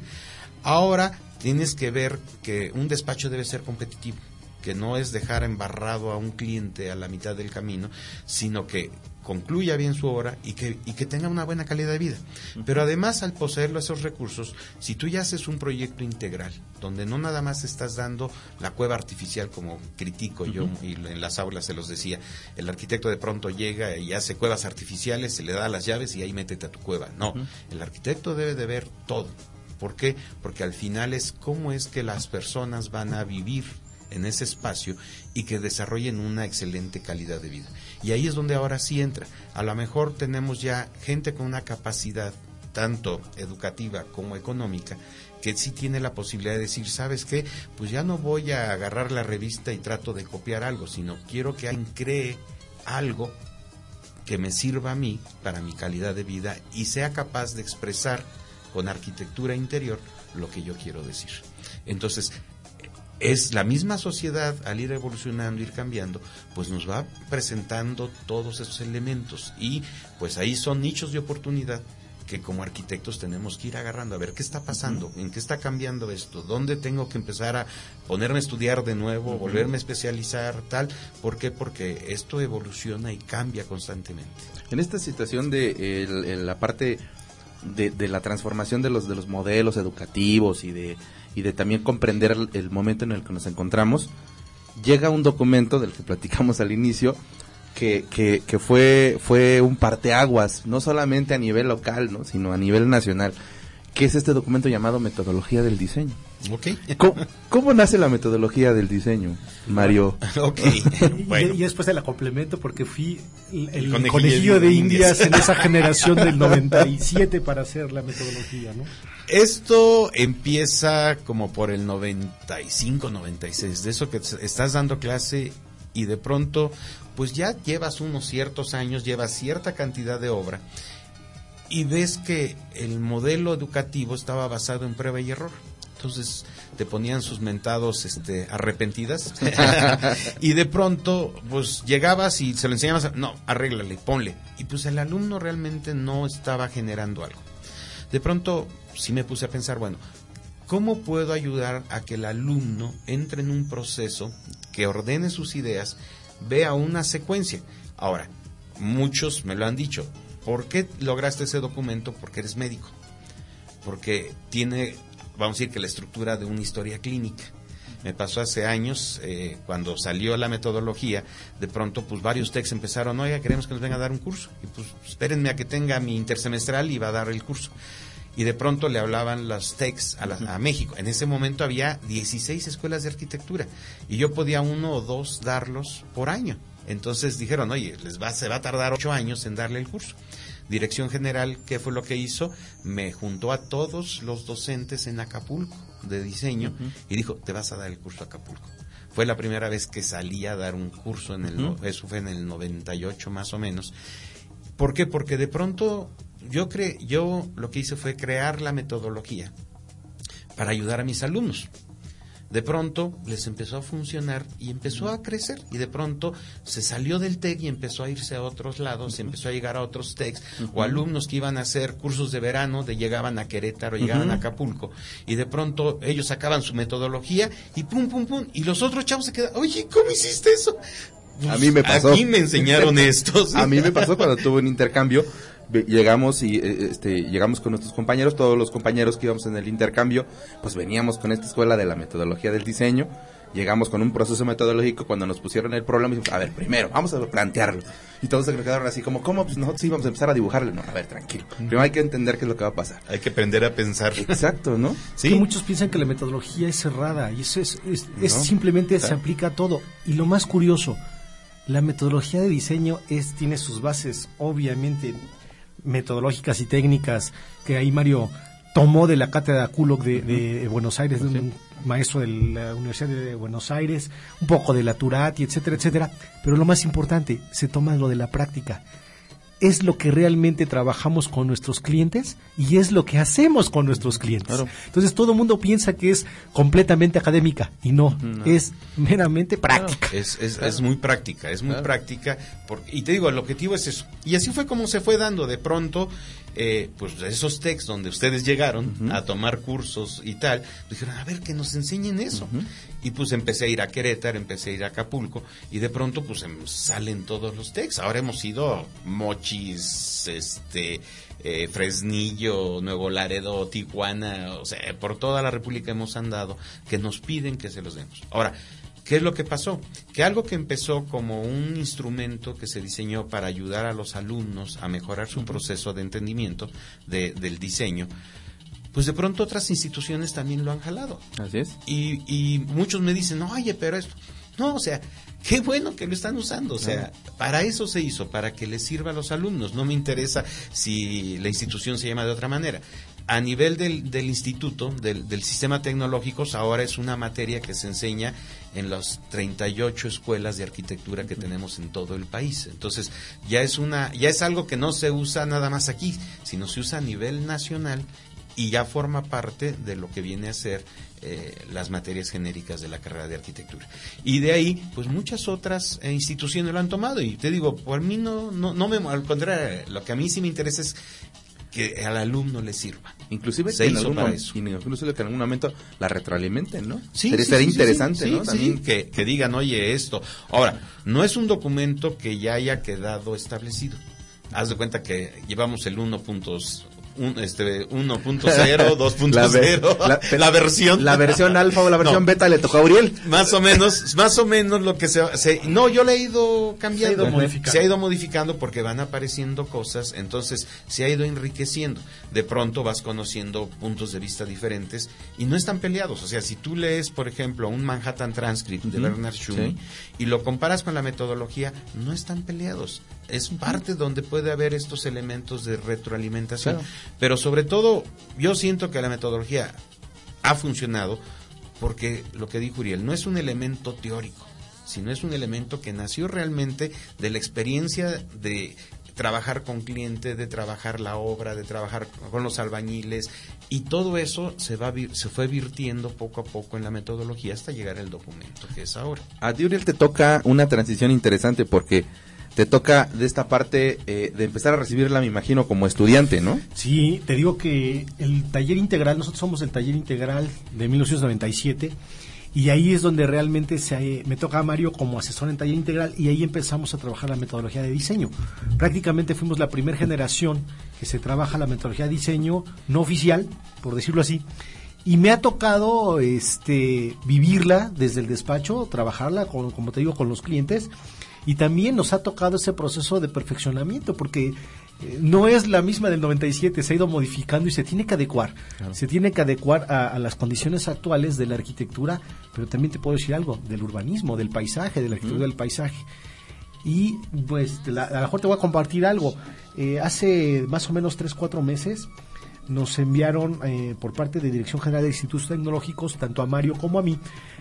Ahora tienes que ver que un despacho debe ser competitivo, que no es dejar embarrado a un cliente a la mitad del camino, sino que concluya bien su obra y que y que tenga una buena calidad de vida. Pero además, al poseer esos recursos, si tú ya haces un proyecto integral, donde no nada más estás dando la cueva artificial, como critico yo, uh-huh. y en las aulas se los decía, el arquitecto de pronto llega y hace cuevas artificiales, se le da las llaves y ahí métete a tu cueva. No, uh-huh. el arquitecto debe de ver todo. ¿Por qué? Porque al final es cómo es que las personas van a vivir en ese espacio y que desarrollen una excelente calidad de vida. Y ahí es donde ahora sí entra. A lo mejor tenemos ya gente con una capacidad tanto educativa como económica que sí tiene la posibilidad de decir, ¿sabes qué? Pues ya no voy a agarrar la revista y trato de copiar algo, sino quiero que alguien cree algo que me sirva a mí para mi calidad de vida y sea capaz de expresar con arquitectura interior lo que yo quiero decir. Entonces, es la misma sociedad, al ir evolucionando, ir cambiando, pues nos va presentando todos esos elementos, y pues ahí son nichos de oportunidad que como arquitectos tenemos que ir agarrando, a ver qué está pasando, en qué está cambiando esto, dónde tengo que empezar a ponerme a estudiar de nuevo, uh-huh. volverme a especializar, tal. ¿Por qué? Porque esto evoluciona y cambia constantemente. En esta situación de el, el, la parte de, de la transformación de los de los modelos educativos y de y de también comprender el, el momento en el que nos encontramos, llega un documento del que platicamos al inicio, que, que, que fue, fue un parteaguas, no solamente a nivel local, ¿no?, sino a nivel nacional. que es este documento llamado Metodología del Diseño. Ok. ¿Cómo, cómo nace la metodología del diseño, Mario? Ok. Bueno. Y, y después te la complemento porque fui el, el conejillo, conejillo de indias, indias en esa generación del noventa y siete para hacer la metodología, ¿no? Esto empieza como por el noventa y cinco, noventa y seis, de eso que estás dando clase y de pronto pues ya llevas unos ciertos años, llevas cierta cantidad de obra y ves que el modelo educativo estaba basado en prueba y error. Entonces te ponían sus mentados este, arrepentidas y de pronto pues llegabas y se lo enseñabas, a, no, arréglale, ponle. Y pues el alumno realmente no estaba generando algo. De pronto sí me puse a pensar, bueno, ¿cómo puedo ayudar a que el alumno entre en un proceso que ordene sus ideas, vea una secuencia? Ahora, muchos me lo han dicho, ¿por qué lograste ese documento? Porque eres médico, porque tiene, vamos a decir que la estructura de una historia clínica. Me pasó hace años, eh, cuando salió la metodología, de pronto pues varios techs empezaron, oiga, queremos que nos venga a dar un curso, y pues espérenme a que tenga mi intersemestral y va a dar el curso. Y de pronto le hablaban los techs a, la, a México. En ese momento había dieciséis escuelas de arquitectura, y yo podía uno o dos darlos por año. Entonces dijeron, oye, les va, se va a tardar ocho años en darle el curso. Dirección General, ¿qué fue lo que hizo? Me juntó a todos los docentes en Acapulco de diseño uh-huh. y dijo, te vas a dar el curso a Acapulco. Fue la primera vez que salí a dar un curso, en el uh-huh. eso fue en el noventa y ocho más o menos. ¿Por qué? Porque de pronto yo cre, yo lo que hice fue crear la metodología para ayudar a mis alumnos. De pronto les empezó a funcionar y empezó a crecer, y de pronto se salió del TEC y empezó a irse a otros lados, uh-huh. empezó a llegar a otros TECs, uh-huh. o alumnos que iban a hacer cursos de verano, de llegaban a Querétaro, llegaban uh-huh. a Acapulco, y de pronto ellos sacaban su metodología y pum, pum, pum, y los otros chavos se quedaban, oye, ¿cómo hiciste eso? Pues, a mí me pasó. Aquí me enseñaron esto. ¿Sí? A mí me pasó cuando tuve un intercambio. Llegamos y este llegamos con nuestros compañeros, todos los compañeros que íbamos en el intercambio, pues veníamos con esta escuela de la metodología del diseño, llegamos con un proceso metodológico. Cuando nos pusieron el problema, dijimos, a ver, primero, vamos a plantearlo, y todos se quedaron así como, ¿cómo? Pues nosotros íbamos a empezar a dibujarlo. No, a ver, tranquilo, primero hay que entender qué es lo que va a pasar. Hay que aprender a pensar. Exacto, ¿no? Sí. Que muchos piensan que la metodología es cerrada, y eso es, es, es no, simplemente ¿sabes? Se aplica a todo. Y lo más curioso, la metodología de diseño es tiene sus bases, obviamente, metodológicas y técnicas, que ahí Mario tomó de la cátedra Kulok de, de Buenos Aires, de un maestro de la Universidad de Buenos Aires, un poco de la Turati, etcétera, etcétera, pero lo más importante, se toma lo de la práctica. Es lo que realmente trabajamos con nuestros clientes y es lo que hacemos con nuestros clientes. Claro. Entonces todo el mundo piensa que es completamente académica y no, no. es meramente práctica. Claro. Es, es, claro. es muy práctica, es muy claro. práctica. Porque, y te digo, el objetivo es eso. Y así fue como se fue dando de pronto, eh, pues esos techs donde ustedes llegaron uh-huh. a tomar cursos y tal, dijeron, a ver, que nos enseñen eso. Uh-huh. Y pues empecé a ir a Querétaro, empecé a ir a Acapulco, y de pronto pues salen todos los techs. Ahora hemos ido Mochis, este, eh, Fresnillo, Nuevo Laredo, Tijuana, o sea, por toda la República hemos andado, que nos piden que se los demos. Ahora, ¿qué es lo que pasó? Que algo que empezó como un instrumento que se diseñó para ayudar a los alumnos a mejorar su proceso de entendimiento de, del diseño, pues de pronto otras instituciones también lo han jalado. Así es. Y, y muchos me dicen, oye, pero esto... No, o sea, qué bueno que lo están usando. O sea, para eso se hizo, para que les sirva a los alumnos. No me interesa si la institución se llama de otra manera. A nivel del, del instituto, del, del sistema tecnológico, ahora es una materia que se enseña en las treinta y ocho escuelas de arquitectura que tenemos en todo el país. Entonces, ya es una, ya es algo que no se usa nada más aquí, sino se usa a nivel nacional, y ya forma parte de lo que viene a ser eh, las materias genéricas de la carrera de arquitectura. Y de ahí, pues muchas otras eh, instituciones lo han tomado, y te digo, por mí no, no, no me, al contrario, lo que a mí sí me interesa es que al alumno le sirva. Inclusive se que en hizo algún para mo- eso. Inclusive que en algún momento la retroalimenten, ¿no? Sí, sería, sí, sería sí, interesante, sí, ¿no? sí, También sí, que, que digan, oye, esto. Ahora, no es un documento que ya haya quedado establecido. Haz de cuenta que llevamos el uno punto un, este, uno punto cero, dos punto cero, la, la, la versión. La versión alfa o la versión no. beta le tocó a Uriel. Más o menos, más o menos lo que se, se no, yo le he ido cambiando. Se ha ido modificando. Se ha ido modificando porque van apareciendo cosas, entonces se ha ido enriqueciendo. De pronto vas conociendo puntos de vista diferentes y no están peleados. O sea, si tú lees, por ejemplo, un Manhattan Transcript de uh-huh. Bernard Tschumi sí. y lo comparas con la metodología, no están peleados. Es parte donde puede haber estos elementos de retroalimentación. Claro. Pero sobre todo, yo siento que la metodología ha funcionado porque, lo que dijo Uriel, no es un elemento teórico, sino es un elemento que nació realmente de la experiencia de trabajar con cliente, de trabajar la obra, de trabajar con los albañiles, y todo eso se va se fue virtiendo poco a poco en la metodología hasta llegar al documento que es ahora. A ti, Uriel, te toca una transición interesante porque te toca de esta parte eh, de empezar a recibirla, me imagino, como estudiante, ¿no? Sí, te digo que el taller integral, nosotros somos el taller integral de mil novecientos noventa y siete, y ahí es donde realmente se, me toca a Mario como asesor en taller integral, y ahí empezamos a trabajar la metodología de diseño. Prácticamente fuimos la primera generación que se trabaja la metodología de diseño no oficial, por decirlo así, y me ha tocado este vivirla desde el despacho, trabajarla, con, como te digo, con los clientes. Y también nos ha tocado ese proceso de perfeccionamiento, porque eh, no es la misma del noventa y siete, se ha ido modificando y se tiene que adecuar. Claro. Se tiene que adecuar a, a las condiciones actuales de la arquitectura, pero también te puedo decir algo, del urbanismo, del paisaje, de la arquitectura mm. del paisaje. Y pues la, a lo mejor te voy a compartir algo. Eh, hace más o menos tres, cuatro meses nos enviaron eh, por parte de Dirección General de Institutos Tecnológicos, tanto a Mario como a mí,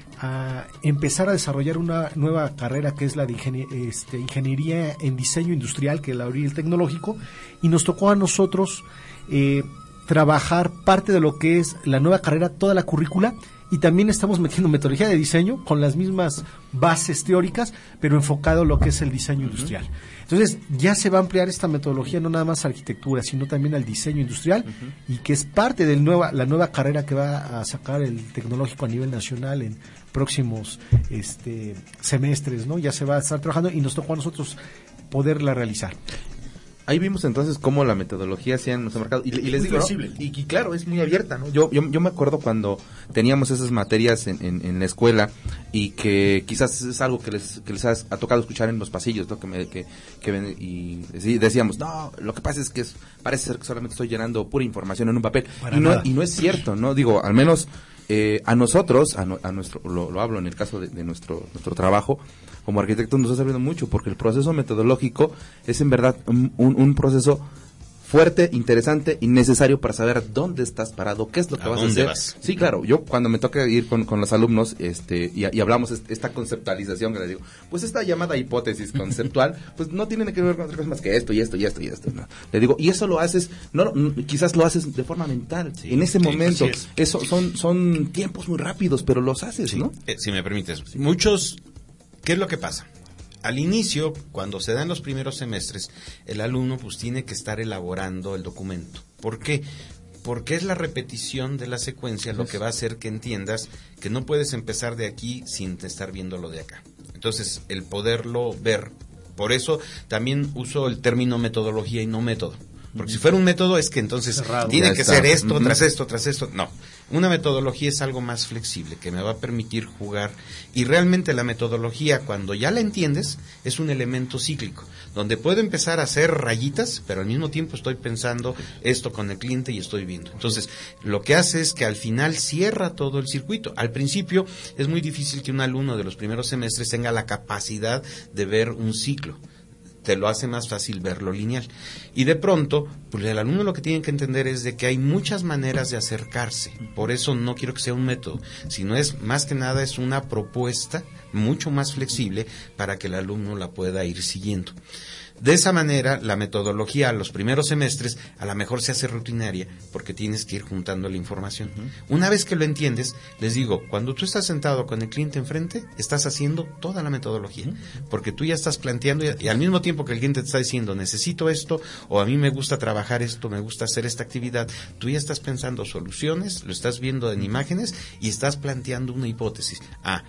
a empezar a desarrollar una nueva carrera que es la de ingenier- este, Ingeniería en Diseño Industrial, que la abrí el Tecnológico, y nos tocó a nosotros eh, trabajar parte de lo que es la nueva carrera, toda la currícula, y también estamos metiendo metodología de diseño con las mismas bases teóricas, pero enfocado en lo que es el diseño industrial. Entonces, ya se va a ampliar esta metodología no nada más a arquitectura, sino también al diseño industrial, uh-huh. y que es parte de nueva, la nueva carrera que va a sacar el Tecnológico a nivel nacional en próximos este, semestres, ¿no? Ya se va a estar trabajando y nos tocó a nosotros poderla realizar. Ahí vimos entonces cómo la metodología se ha marcado, y, y les digo, ¿no? y, y claro, es muy abierta, ¿no? Yo, yo, yo me acuerdo cuando teníamos esas materias en, en, en la escuela, y que quizás es algo que les, que les ha, ha tocado escuchar en los pasillos, ¿no? Que me, que, que ven, y sí, decíamos, no, lo que pasa es que es, parece ser que solamente estoy llenando pura información en un papel, y no, y no es cierto, ¿no? Digo, al menos eh, a nosotros, a, no, a nuestro, lo, lo hablo en el caso de, de nuestro, nuestro trabajo, como arquitectos nos ha servido mucho, porque el proceso metodológico es en verdad un, un, un proceso fuerte, interesante y necesario para saber dónde estás parado, qué es lo que ¿A vas a dónde hacer. Vas? Sí, claro, yo cuando me toca ir con, con los alumnos este y, y hablamos est- esta conceptualización que les digo, pues esta llamada hipótesis conceptual, pues no tiene que ver con otra cosa más que esto y esto y esto y esto, ¿no? Le digo, y eso lo haces, no, no quizás lo haces de forma mental, sí, en ese sí, momento, es. eso son son tiempos muy rápidos, pero los haces, sí, ¿no? Eh, si me permites, muchos, ¿qué es lo que pasa? Al inicio, cuando se dan los primeros semestres, el alumno pues tiene que estar elaborando el documento. ¿Por qué? Porque es la repetición de la secuencia lo que va a hacer que entiendas que no puedes empezar de aquí sin estar viendo lo de acá. Entonces, el poderlo ver, por eso también uso el término metodología y no método. Porque si fuera un método es que entonces cerrado, tiene que está. ser esto, uh-huh. tras esto, tras esto. No, una metodología es algo más flexible que me va a permitir jugar, y realmente la metodología, cuando ya la entiendes, es un elemento cíclico, donde puedo empezar a hacer rayitas, pero al mismo tiempo estoy pensando esto con el cliente y estoy viendo. Entonces, lo que hace es que al final cierra todo el circuito. Al principio es muy difícil que un alumno de los primeros semestres tenga la capacidad de ver un ciclo. Te lo hace más fácil verlo lineal. Y de pronto, pues el alumno lo que tiene que entender es de que hay muchas maneras de acercarse. Por eso no quiero que sea un método, sino es más que nada es una propuesta mucho más flexible para que el alumno la pueda ir siguiendo. De esa manera, la metodología a los primeros semestres a lo mejor se hace rutinaria porque tienes que ir juntando la información. Uh-huh. Una vez que lo entiendes, les digo, cuando tú estás sentado con el cliente enfrente, estás haciendo toda la metodología, uh-huh. porque tú ya estás planteando y, y al mismo tiempo que el cliente te está diciendo, necesito esto, o a mí me gusta trabajar esto, me gusta hacer esta actividad, tú ya estás pensando soluciones, lo estás viendo en imágenes y estás planteando una hipótesis. Ah,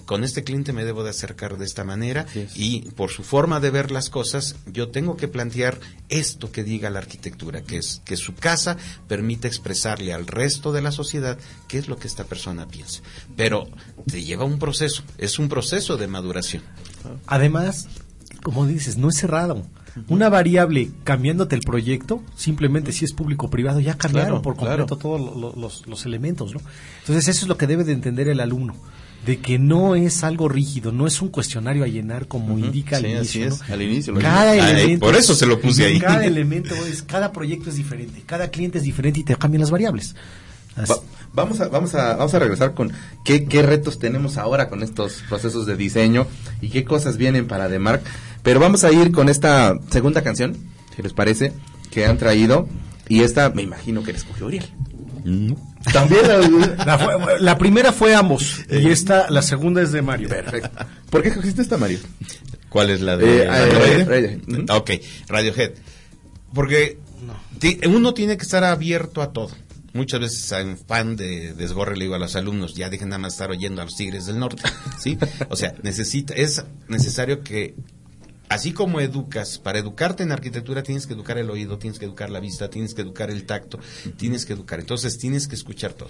con este cliente me debo de acercar de esta manera y por su forma de ver las cosas, yo tengo que plantear esto que diga la arquitectura, que es que su casa permite expresarle al resto de la sociedad qué es lo que esta persona piensa. Pero te lleva un proceso, es un proceso de maduración. Además, como dices, no es cerrado. Una variable cambiándote el proyecto, simplemente si es público o privado, ya cambiaron Claro, por completo claro. todos lo- los, los elementos, ¿no? Entonces eso es lo que debe de entender el alumno, de que no es algo rígido, no es un cuestionario a llenar como Ujú, indica al sí, así inicio, es, ¿no? al inicio lo Cada Ah, elemento, por eso se lo puse ahí. Cada elemento es, cada proyecto es diferente, cada cliente es diferente y te cambian las variables. Así- Va- vamos a vamos a vamos a regresar con qué qué retos tenemos ahora con estos procesos de diseño y qué cosas vienen para Demarc, pero vamos a ir con esta segunda canción, si les parece, que han traído, y esta me imagino que la escogió Uriel. También la, La, fue- la primera fue ambos y esta, la segunda es de Mario. perfecto. ¿Por qué escogiste esta, Mario? ¿Cuál es la de Eh, Radiohead? eh, Radiohead. Ujú. Ah, ok, Radiohead. Porque ti- uno tiene que estar abierto a todo. Muchas veces en fan de Desgorre le digo a los alumnos, ya dejen nada más estar oyendo a los Tigres del Norte, ¿sí? O sea, necesita, es necesario que, así como educas, para educarte en arquitectura tienes que educar el oído, tienes que educar la vista, tienes que educar el tacto, tienes que educar, entonces tienes que escuchar todo.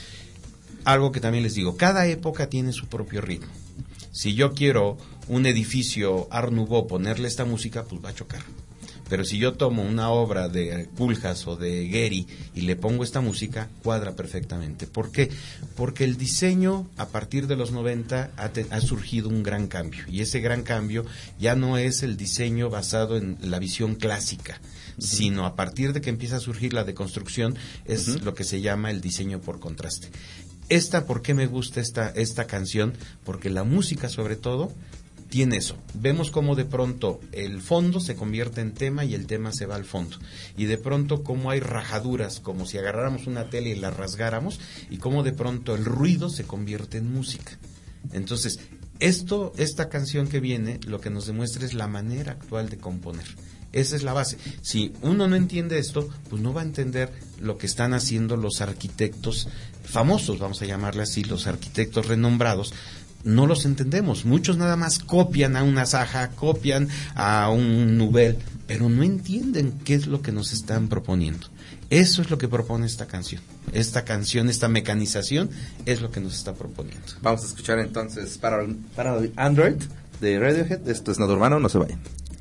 Algo que también les digo, cada época tiene su propio ritmo. Si yo quiero un edificio Art Nouveau ponerle esta música, pues va a chocar. Pero si yo tomo una obra de Koolhaas o de Gehry y le pongo esta música, cuadra perfectamente. ¿Por qué? Porque el diseño, a partir de los noventa, ha, te- ha surgido un gran cambio. Y ese gran cambio ya no es el diseño basado en la visión clásica, uh-huh. sino a partir de que empieza a surgir la deconstrucción, es uh-huh. lo que se llama el diseño por contraste. Esta, ¿por qué me gusta esta, esta canción? Porque la música, sobre todo, tiene eso. Vemos cómo de pronto el fondo se convierte en tema y el tema se va al fondo. Y de pronto cómo hay rajaduras, como si agarráramos una tele y la rasgáramos, y cómo de pronto el ruido se convierte en música. Entonces, esto, esta canción que viene, lo que nos demuestra es la manera actual de componer. Esa es la base. Si uno no entiende esto, pues no va a entender lo que están haciendo los arquitectos famosos, vamos a llamarle así, los arquitectos renombrados. No los entendemos. Muchos nada más copian a una Zaha, copian a un Nouvel, pero no entienden qué es lo que nos están proponiendo. Eso es lo que propone esta canción. Esta canción, esta mecanización, es lo que nos está proponiendo. Vamos a escuchar entonces para, para Android de Radiohead. Esto es Nodo Urbano, no se vayan.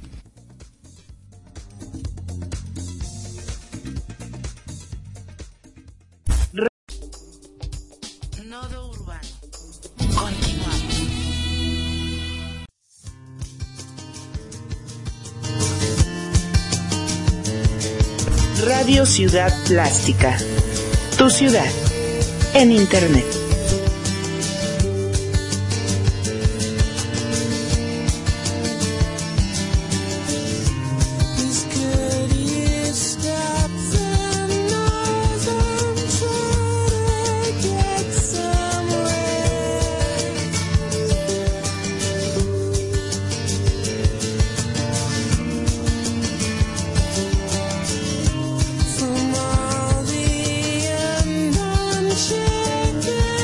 Nodo Urbano. Continuamos. Radio Ciudad Plástica. Tu ciudad en Internet. From all the unknown chickens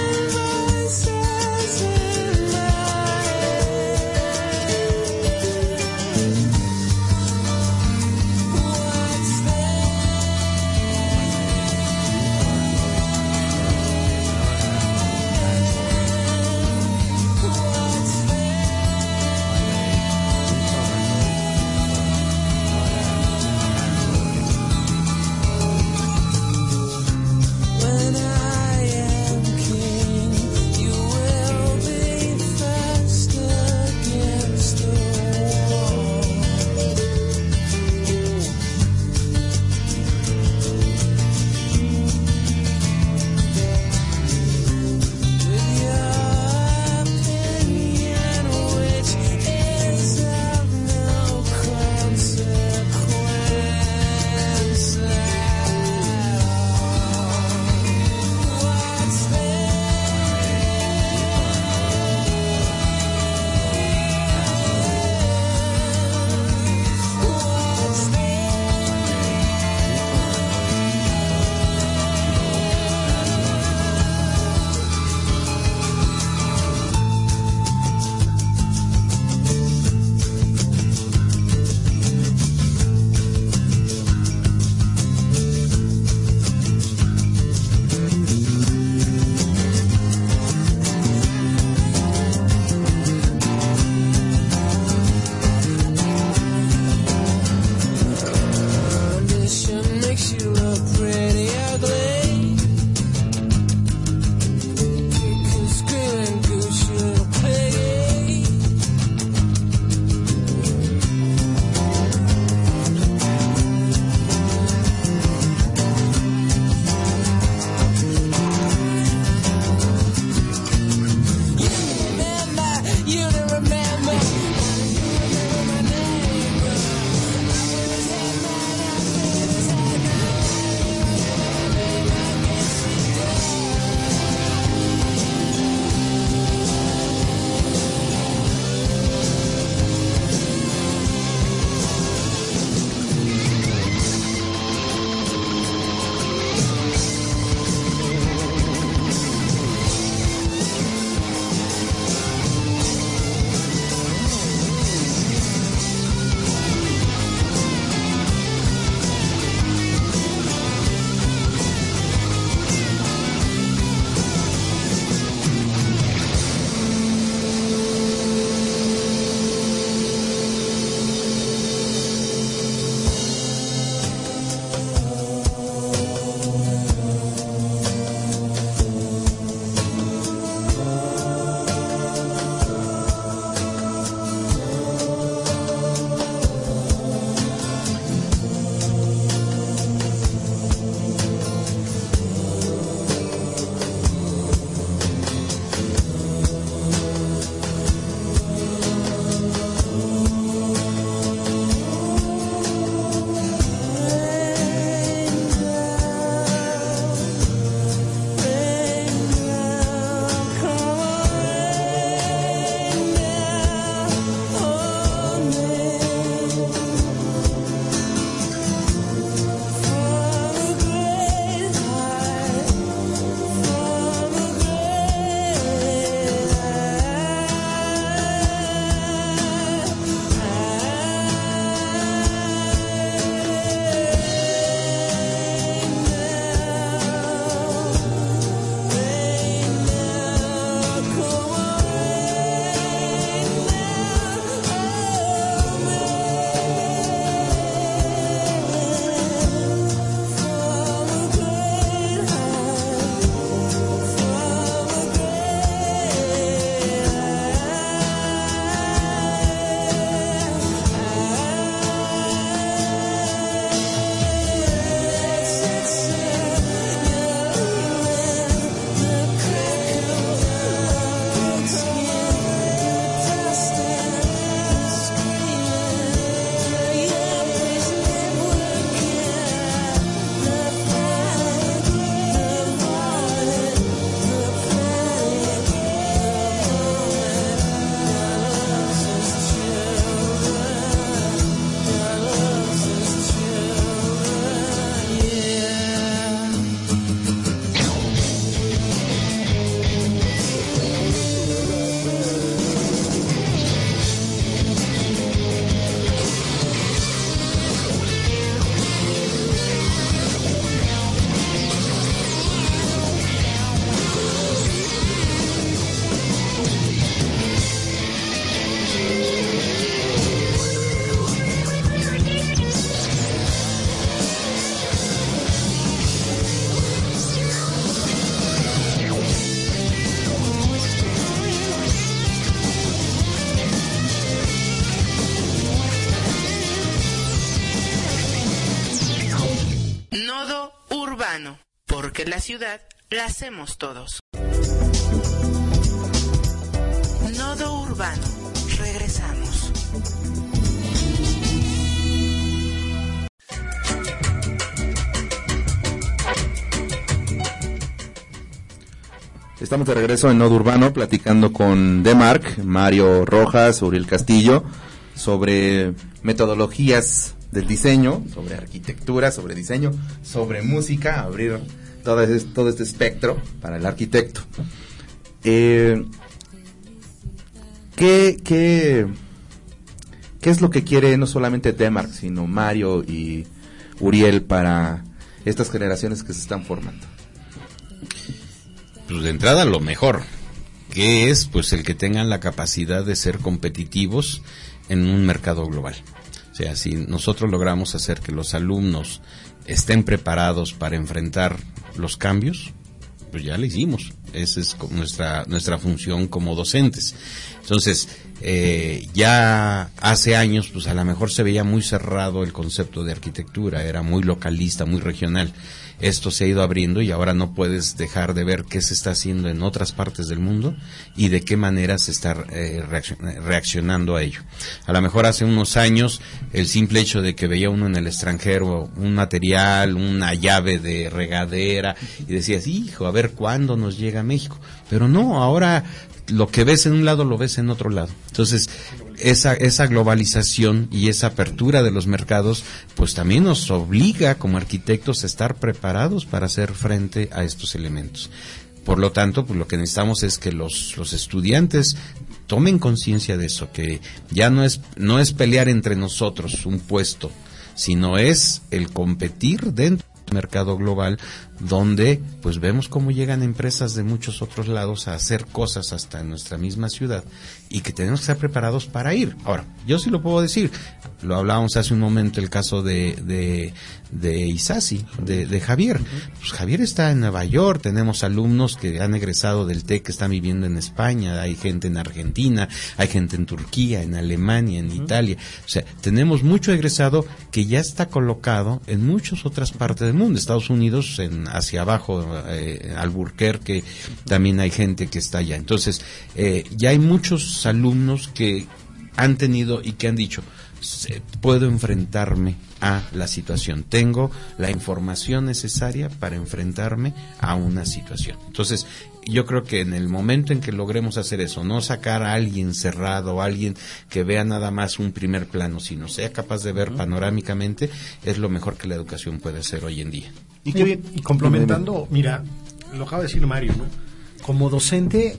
Urbano, porque la ciudad la hacemos todos. Nodo Urbano, regresamos. Estamos de regreso en Nodo Urbano platicando con Demarc, Mario Rojas, Uriel Castillo, sobre metodologías del diseño, sobre arquitectura, sobre diseño, sobre música, abrir todo este, todo este espectro para el arquitecto. Eh, ¿qué, qué, ¿Qué es lo que quiere no solamente Demarc, sino Mario y Uriel para estas generaciones que se están formando? Pues de entrada lo mejor, que es pues el que tengan la capacidad de ser competitivos en un mercado global. O sea, si nosotros logramos hacer que los alumnos estén preparados para enfrentar los cambios, pues ya lo hicimos. Esa es nuestra nuestra función como docentes. Entonces, eh, ya hace años, pues a lo mejor se veía muy cerrado el concepto de arquitectura, era muy localista, muy regional. Esto se ha ido abriendo y ahora no puedes dejar de ver qué se está haciendo en otras partes del mundo y de qué manera se está eh, reaccionando a ello. A lo mejor hace unos años el simple hecho de que veía uno en el extranjero un material, una llave de regadera y decías, hijo, a ver cuándo nos llega a México. Pero no, ahora lo que ves en un lado lo ves en otro lado. Entonces, esa esa globalización y esa apertura de los mercados, pues también nos obliga como arquitectos a estar preparados para hacer frente a estos elementos. Por lo tanto, pues lo que necesitamos es que los los estudiantes tomen conciencia de eso, que ya no es no es pelear entre nosotros un puesto, sino es el competir dentro del mercado global, donde pues vemos cómo llegan empresas de muchos otros lados a hacer cosas hasta en nuestra misma ciudad y que tenemos que estar preparados para ir. Ahora, yo sí lo puedo decir, lo hablábamos hace un momento, el caso de de, de Isasi, de, de Javier. Pues Javier está en Nueva York, tenemos alumnos que han egresado del TEC que están viviendo en España, hay gente en Argentina, hay gente en Turquía, en Alemania, en Italia. O sea, tenemos mucho egresado que ya está colocado en muchas otras partes del mundo. Estados Unidos, en hacia abajo, eh, Albuquerque, también hay gente que está allá. Entonces, eh, ya hay muchos alumnos que han tenido y que han dicho, puedo enfrentarme a la situación, tengo la información necesaria para enfrentarme a una situación. Entonces, yo creo que en el momento en que logremos hacer eso, no sacar a alguien cerrado, a alguien que vea nada más un primer plano, sino sea capaz de ver panorámicamente, es lo mejor que la educación puede hacer hoy en día. Y, que, y complementando, mira, lo acaba de decir Mario, ¿no? Como docente,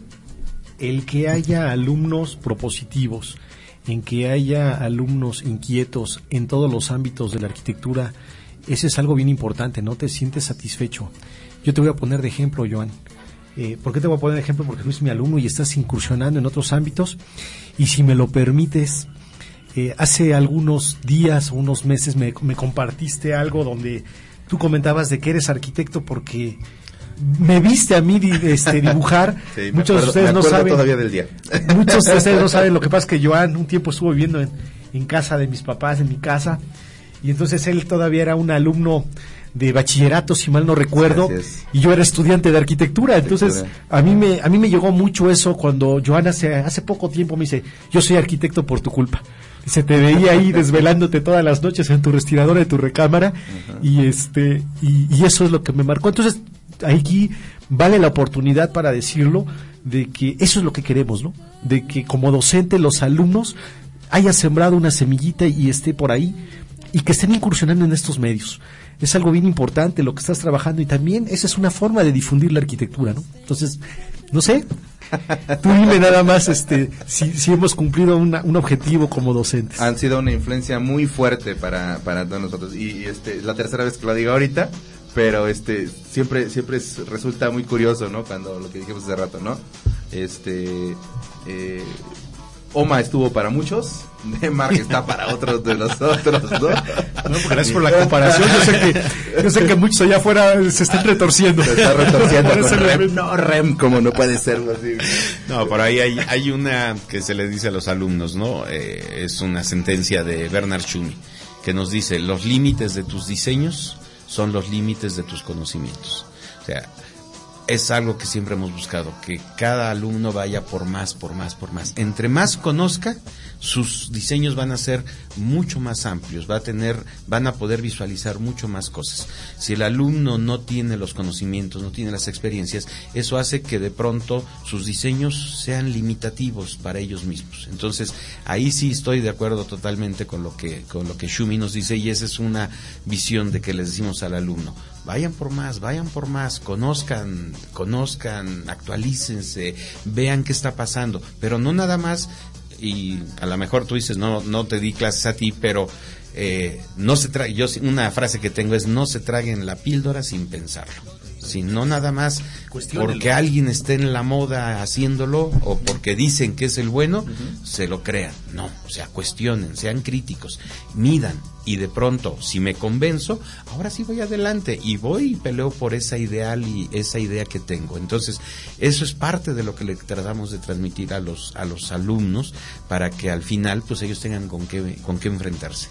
el que haya alumnos propositivos, en que haya alumnos inquietos en todos los ámbitos de la arquitectura, ese es algo bien importante, ¿no? Te sientes satisfecho. Yo te voy a poner de ejemplo, Joan. Eh, ¿Por qué te voy a poner de ejemplo? Porque fuiste mi alumno y estás incursionando en otros ámbitos. Y si me lo permites, eh, hace algunos días o unos meses me, me compartiste algo donde tú comentabas de que eres arquitecto porque me viste a mí este, dibujar. Sí, muchos acuerdo, de ustedes no saben todavía del día. Muchos de ustedes no saben. Lo que pasa es que Joan un tiempo estuvo viviendo en, en casa de mis papás, en mi casa, y entonces él todavía era un alumno de bachillerato, si mal no recuerdo, y yo era estudiante de arquitectura. Entonces arquitectura. a mí me a mí me llegó mucho eso cuando Joan hace hace poco tiempo me dice, yo soy arquitecto por tu culpa. Se te veía ahí desvelándote todas las noches en tu respiradora de tu recámara. Uh-huh. y este y, y eso es lo que me marcó. Entonces aquí vale la oportunidad para decirlo, de que eso es lo que queremos, ¿no? De que como docente los alumnos hayan sembrado una semillita y esté por ahí y que estén incursionando en estos medios. Es algo bien importante lo que estás trabajando y también esa es una forma de difundir la arquitectura, ¿no? Entonces, no sé, tú dime nada más este si, si hemos cumplido una, un objetivo como docentes. Han sido una influencia muy fuerte para, para todos nosotros y, y este es la tercera vez que lo digo ahorita, pero este siempre siempre es, resulta muy curioso, ¿no? Cuando lo que dijimos hace rato, ¿no? Este eh, Oma estuvo para muchos, Demarc está para otros de nosotros, ¿no? No, gracias por la comparación. Yo sé que yo sé que muchos allá afuera se están retorciendo. Se está retorciendo con Rem. No, Rem, como no puede ser así. No, por ahí hay, hay una que se le dice a los alumnos, ¿no? Eh, es una sentencia de Bernard Tschumi que nos dice, los límites de tus diseños son los límites de tus conocimientos. O sea, es algo que siempre hemos buscado, que cada alumno vaya por más, por más, por más. Entre más conozca, sus diseños van a ser mucho más amplios, va a tener, van a poder visualizar mucho más cosas. Si el alumno no tiene los conocimientos, no tiene las experiencias, eso hace que de pronto sus diseños sean limitativos para ellos mismos. Entonces, ahí sí estoy de acuerdo totalmente con lo que, con lo que Shumi nos dice, y esa es una visión de que les decimos al alumno. Vayan por más, vayan por más, conozcan, conozcan, actualícense, vean qué está pasando, pero no nada más, y a lo mejor tú dices, no, no te di clases a ti, pero eh, no se tra- yo una frase que tengo es, no se traguen la píldora sin pensarlo. Si no nada más porque alguien esté en la moda haciéndolo o porque dicen que es el bueno, uh-huh. se lo crean. No, o sea, cuestionen, sean críticos, midan, y de pronto, si me convenzo, ahora sí voy adelante y voy y peleo por esa ideal y esa idea que tengo. Entonces, eso es parte de lo que le tratamos de transmitir a los a los alumnos para que al final, pues ellos tengan con qué con qué enfrentarse.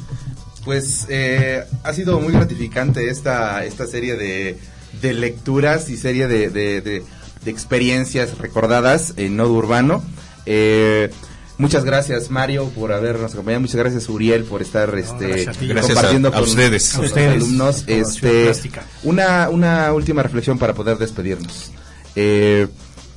Pues eh, ha sido muy gratificante esta esta serie de de lecturas y serie de, de, de, de experiencias recordadas en Nodo Urbano. Eh, muchas gracias, Mario, por habernos acompañado. Muchas gracias, Uriel, por estar no, este gracias compartiendo a, a con, ustedes, con a los alumnos. Este, una, una última reflexión para poder despedirnos. Eh,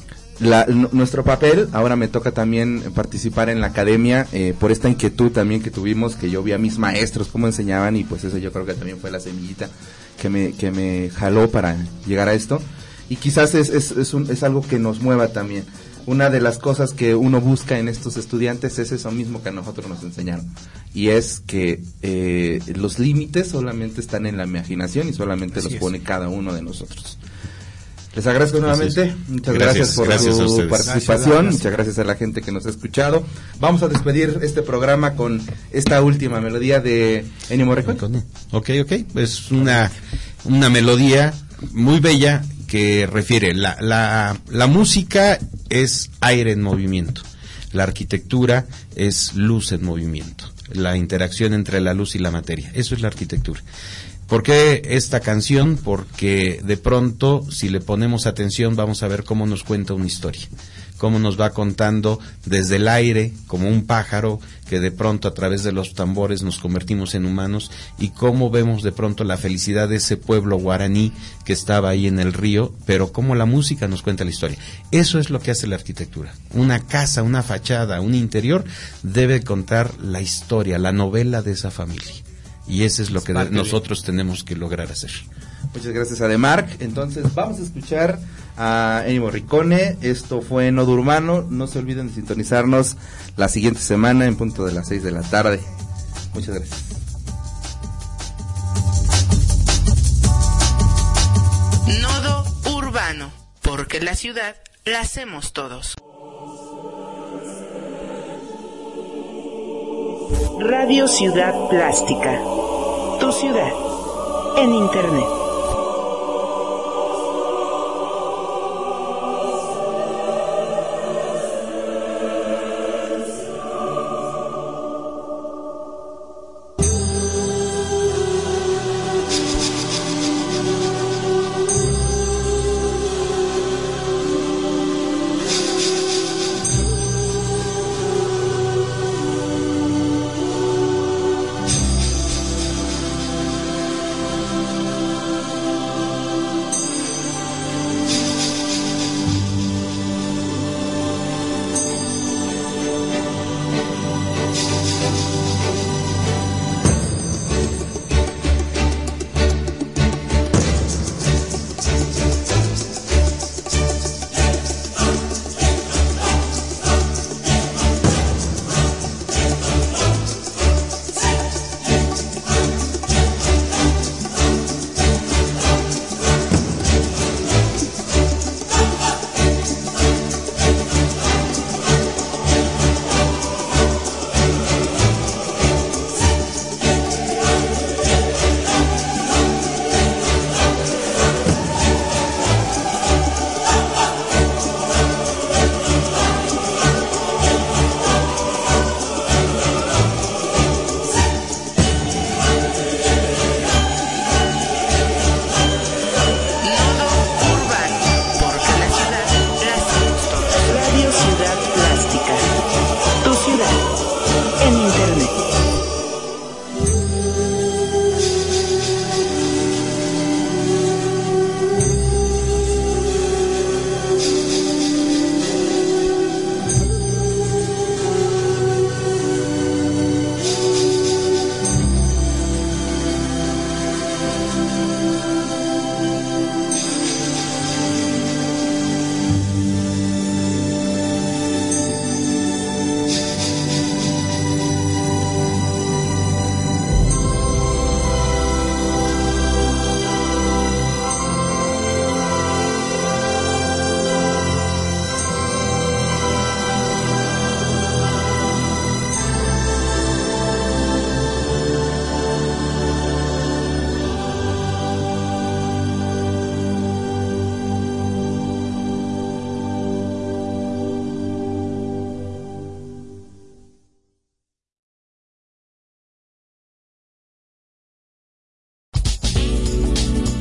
La, n- nuestro papel, ahora me toca también participar en la academia, eh, por esta inquietud también que tuvimos, que yo vi a mis maestros cómo enseñaban, y pues eso yo creo que también fue la semillita que me que me jaló para llegar a esto, y quizás es es es, un, es algo que nos mueva también. Una de las cosas que uno busca en estos estudiantes es eso mismo que a nosotros nos enseñaron, y es que eh, los límites solamente están en la imaginación y solamente Así los es. pone cada uno de nosotros. Les agradezco nuevamente, muchas gracias, gracias por gracias su participación, gracias, gracias. Muchas gracias a la gente que nos ha escuchado. Vamos a despedir este programa con esta última melodía de Ennio Morricone. Ok, ok, es una, una melodía muy bella que refiere, la, la, la música es aire en movimiento, la arquitectura es luz en movimiento, la interacción entre la luz y la materia, eso es la arquitectura. ¿Por qué esta canción? Porque de pronto, si le ponemos atención, vamos a ver cómo nos cuenta una historia, cómo nos va contando desde el aire, como un pájaro, que de pronto a través de los tambores nos convertimos en humanos, y cómo vemos de pronto la felicidad de ese pueblo guaraní que estaba ahí en el río, pero cómo la música nos cuenta la historia. Eso es lo que hace la arquitectura. Una casa, una fachada, un interior, debe contar la historia, la novela de esa familia. Y eso es lo que de, nosotros tenemos que lograr hacer. Muchas gracias a Demarc. Entonces vamos a escuchar a Ennio Morricone. Esto fue Nodo Urbano. No se olviden de sintonizarnos la siguiente semana en punto de las seis de la tarde. Muchas gracias. Nodo Urbano, porque la ciudad la hacemos todos. Radio Ciudad Plástica, tu ciudad en Internet.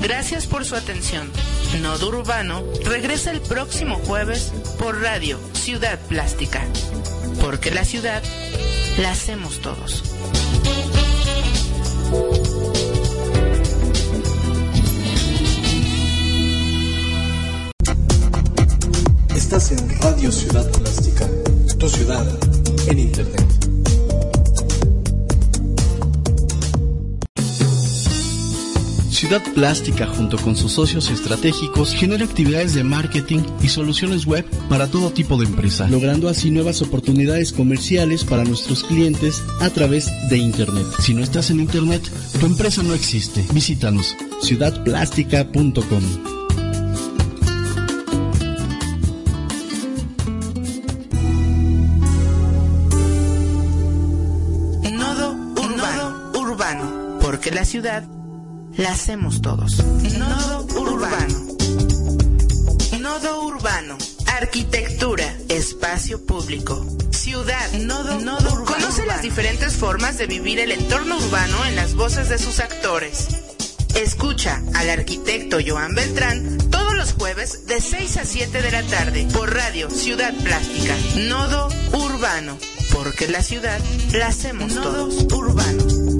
Gracias por su atención. Nodo Urbano regresa el próximo jueves por Radio Ciudad Plástica, porque la ciudad la hacemos todos. Estás en Radio Ciudad Plástica, tu ciudad en Internet. Ciudad Plástica, junto con sus socios estratégicos, genera actividades de marketing y soluciones web para todo tipo de empresa, logrando así nuevas oportunidades comerciales para nuestros clientes a través de Internet. Si no estás en Internet, tu empresa no existe. Visítanos, ciudad plástica punto com. Nodo Urbano, Nodo Urbano, porque la ciudad la hacemos todos. Nodo Urbano. Nodo Urbano. Arquitectura. Espacio público. Ciudad. Nodo, Nodo Urbano. Conoce las diferentes formas de vivir el entorno urbano en las voces de sus actores. Escucha al arquitecto Joan Beltrán todos los jueves de seis a siete de la tarde por Radio Ciudad Plástica. Nodo Urbano. Porque la ciudad la hacemos todos. Nodo Urbano.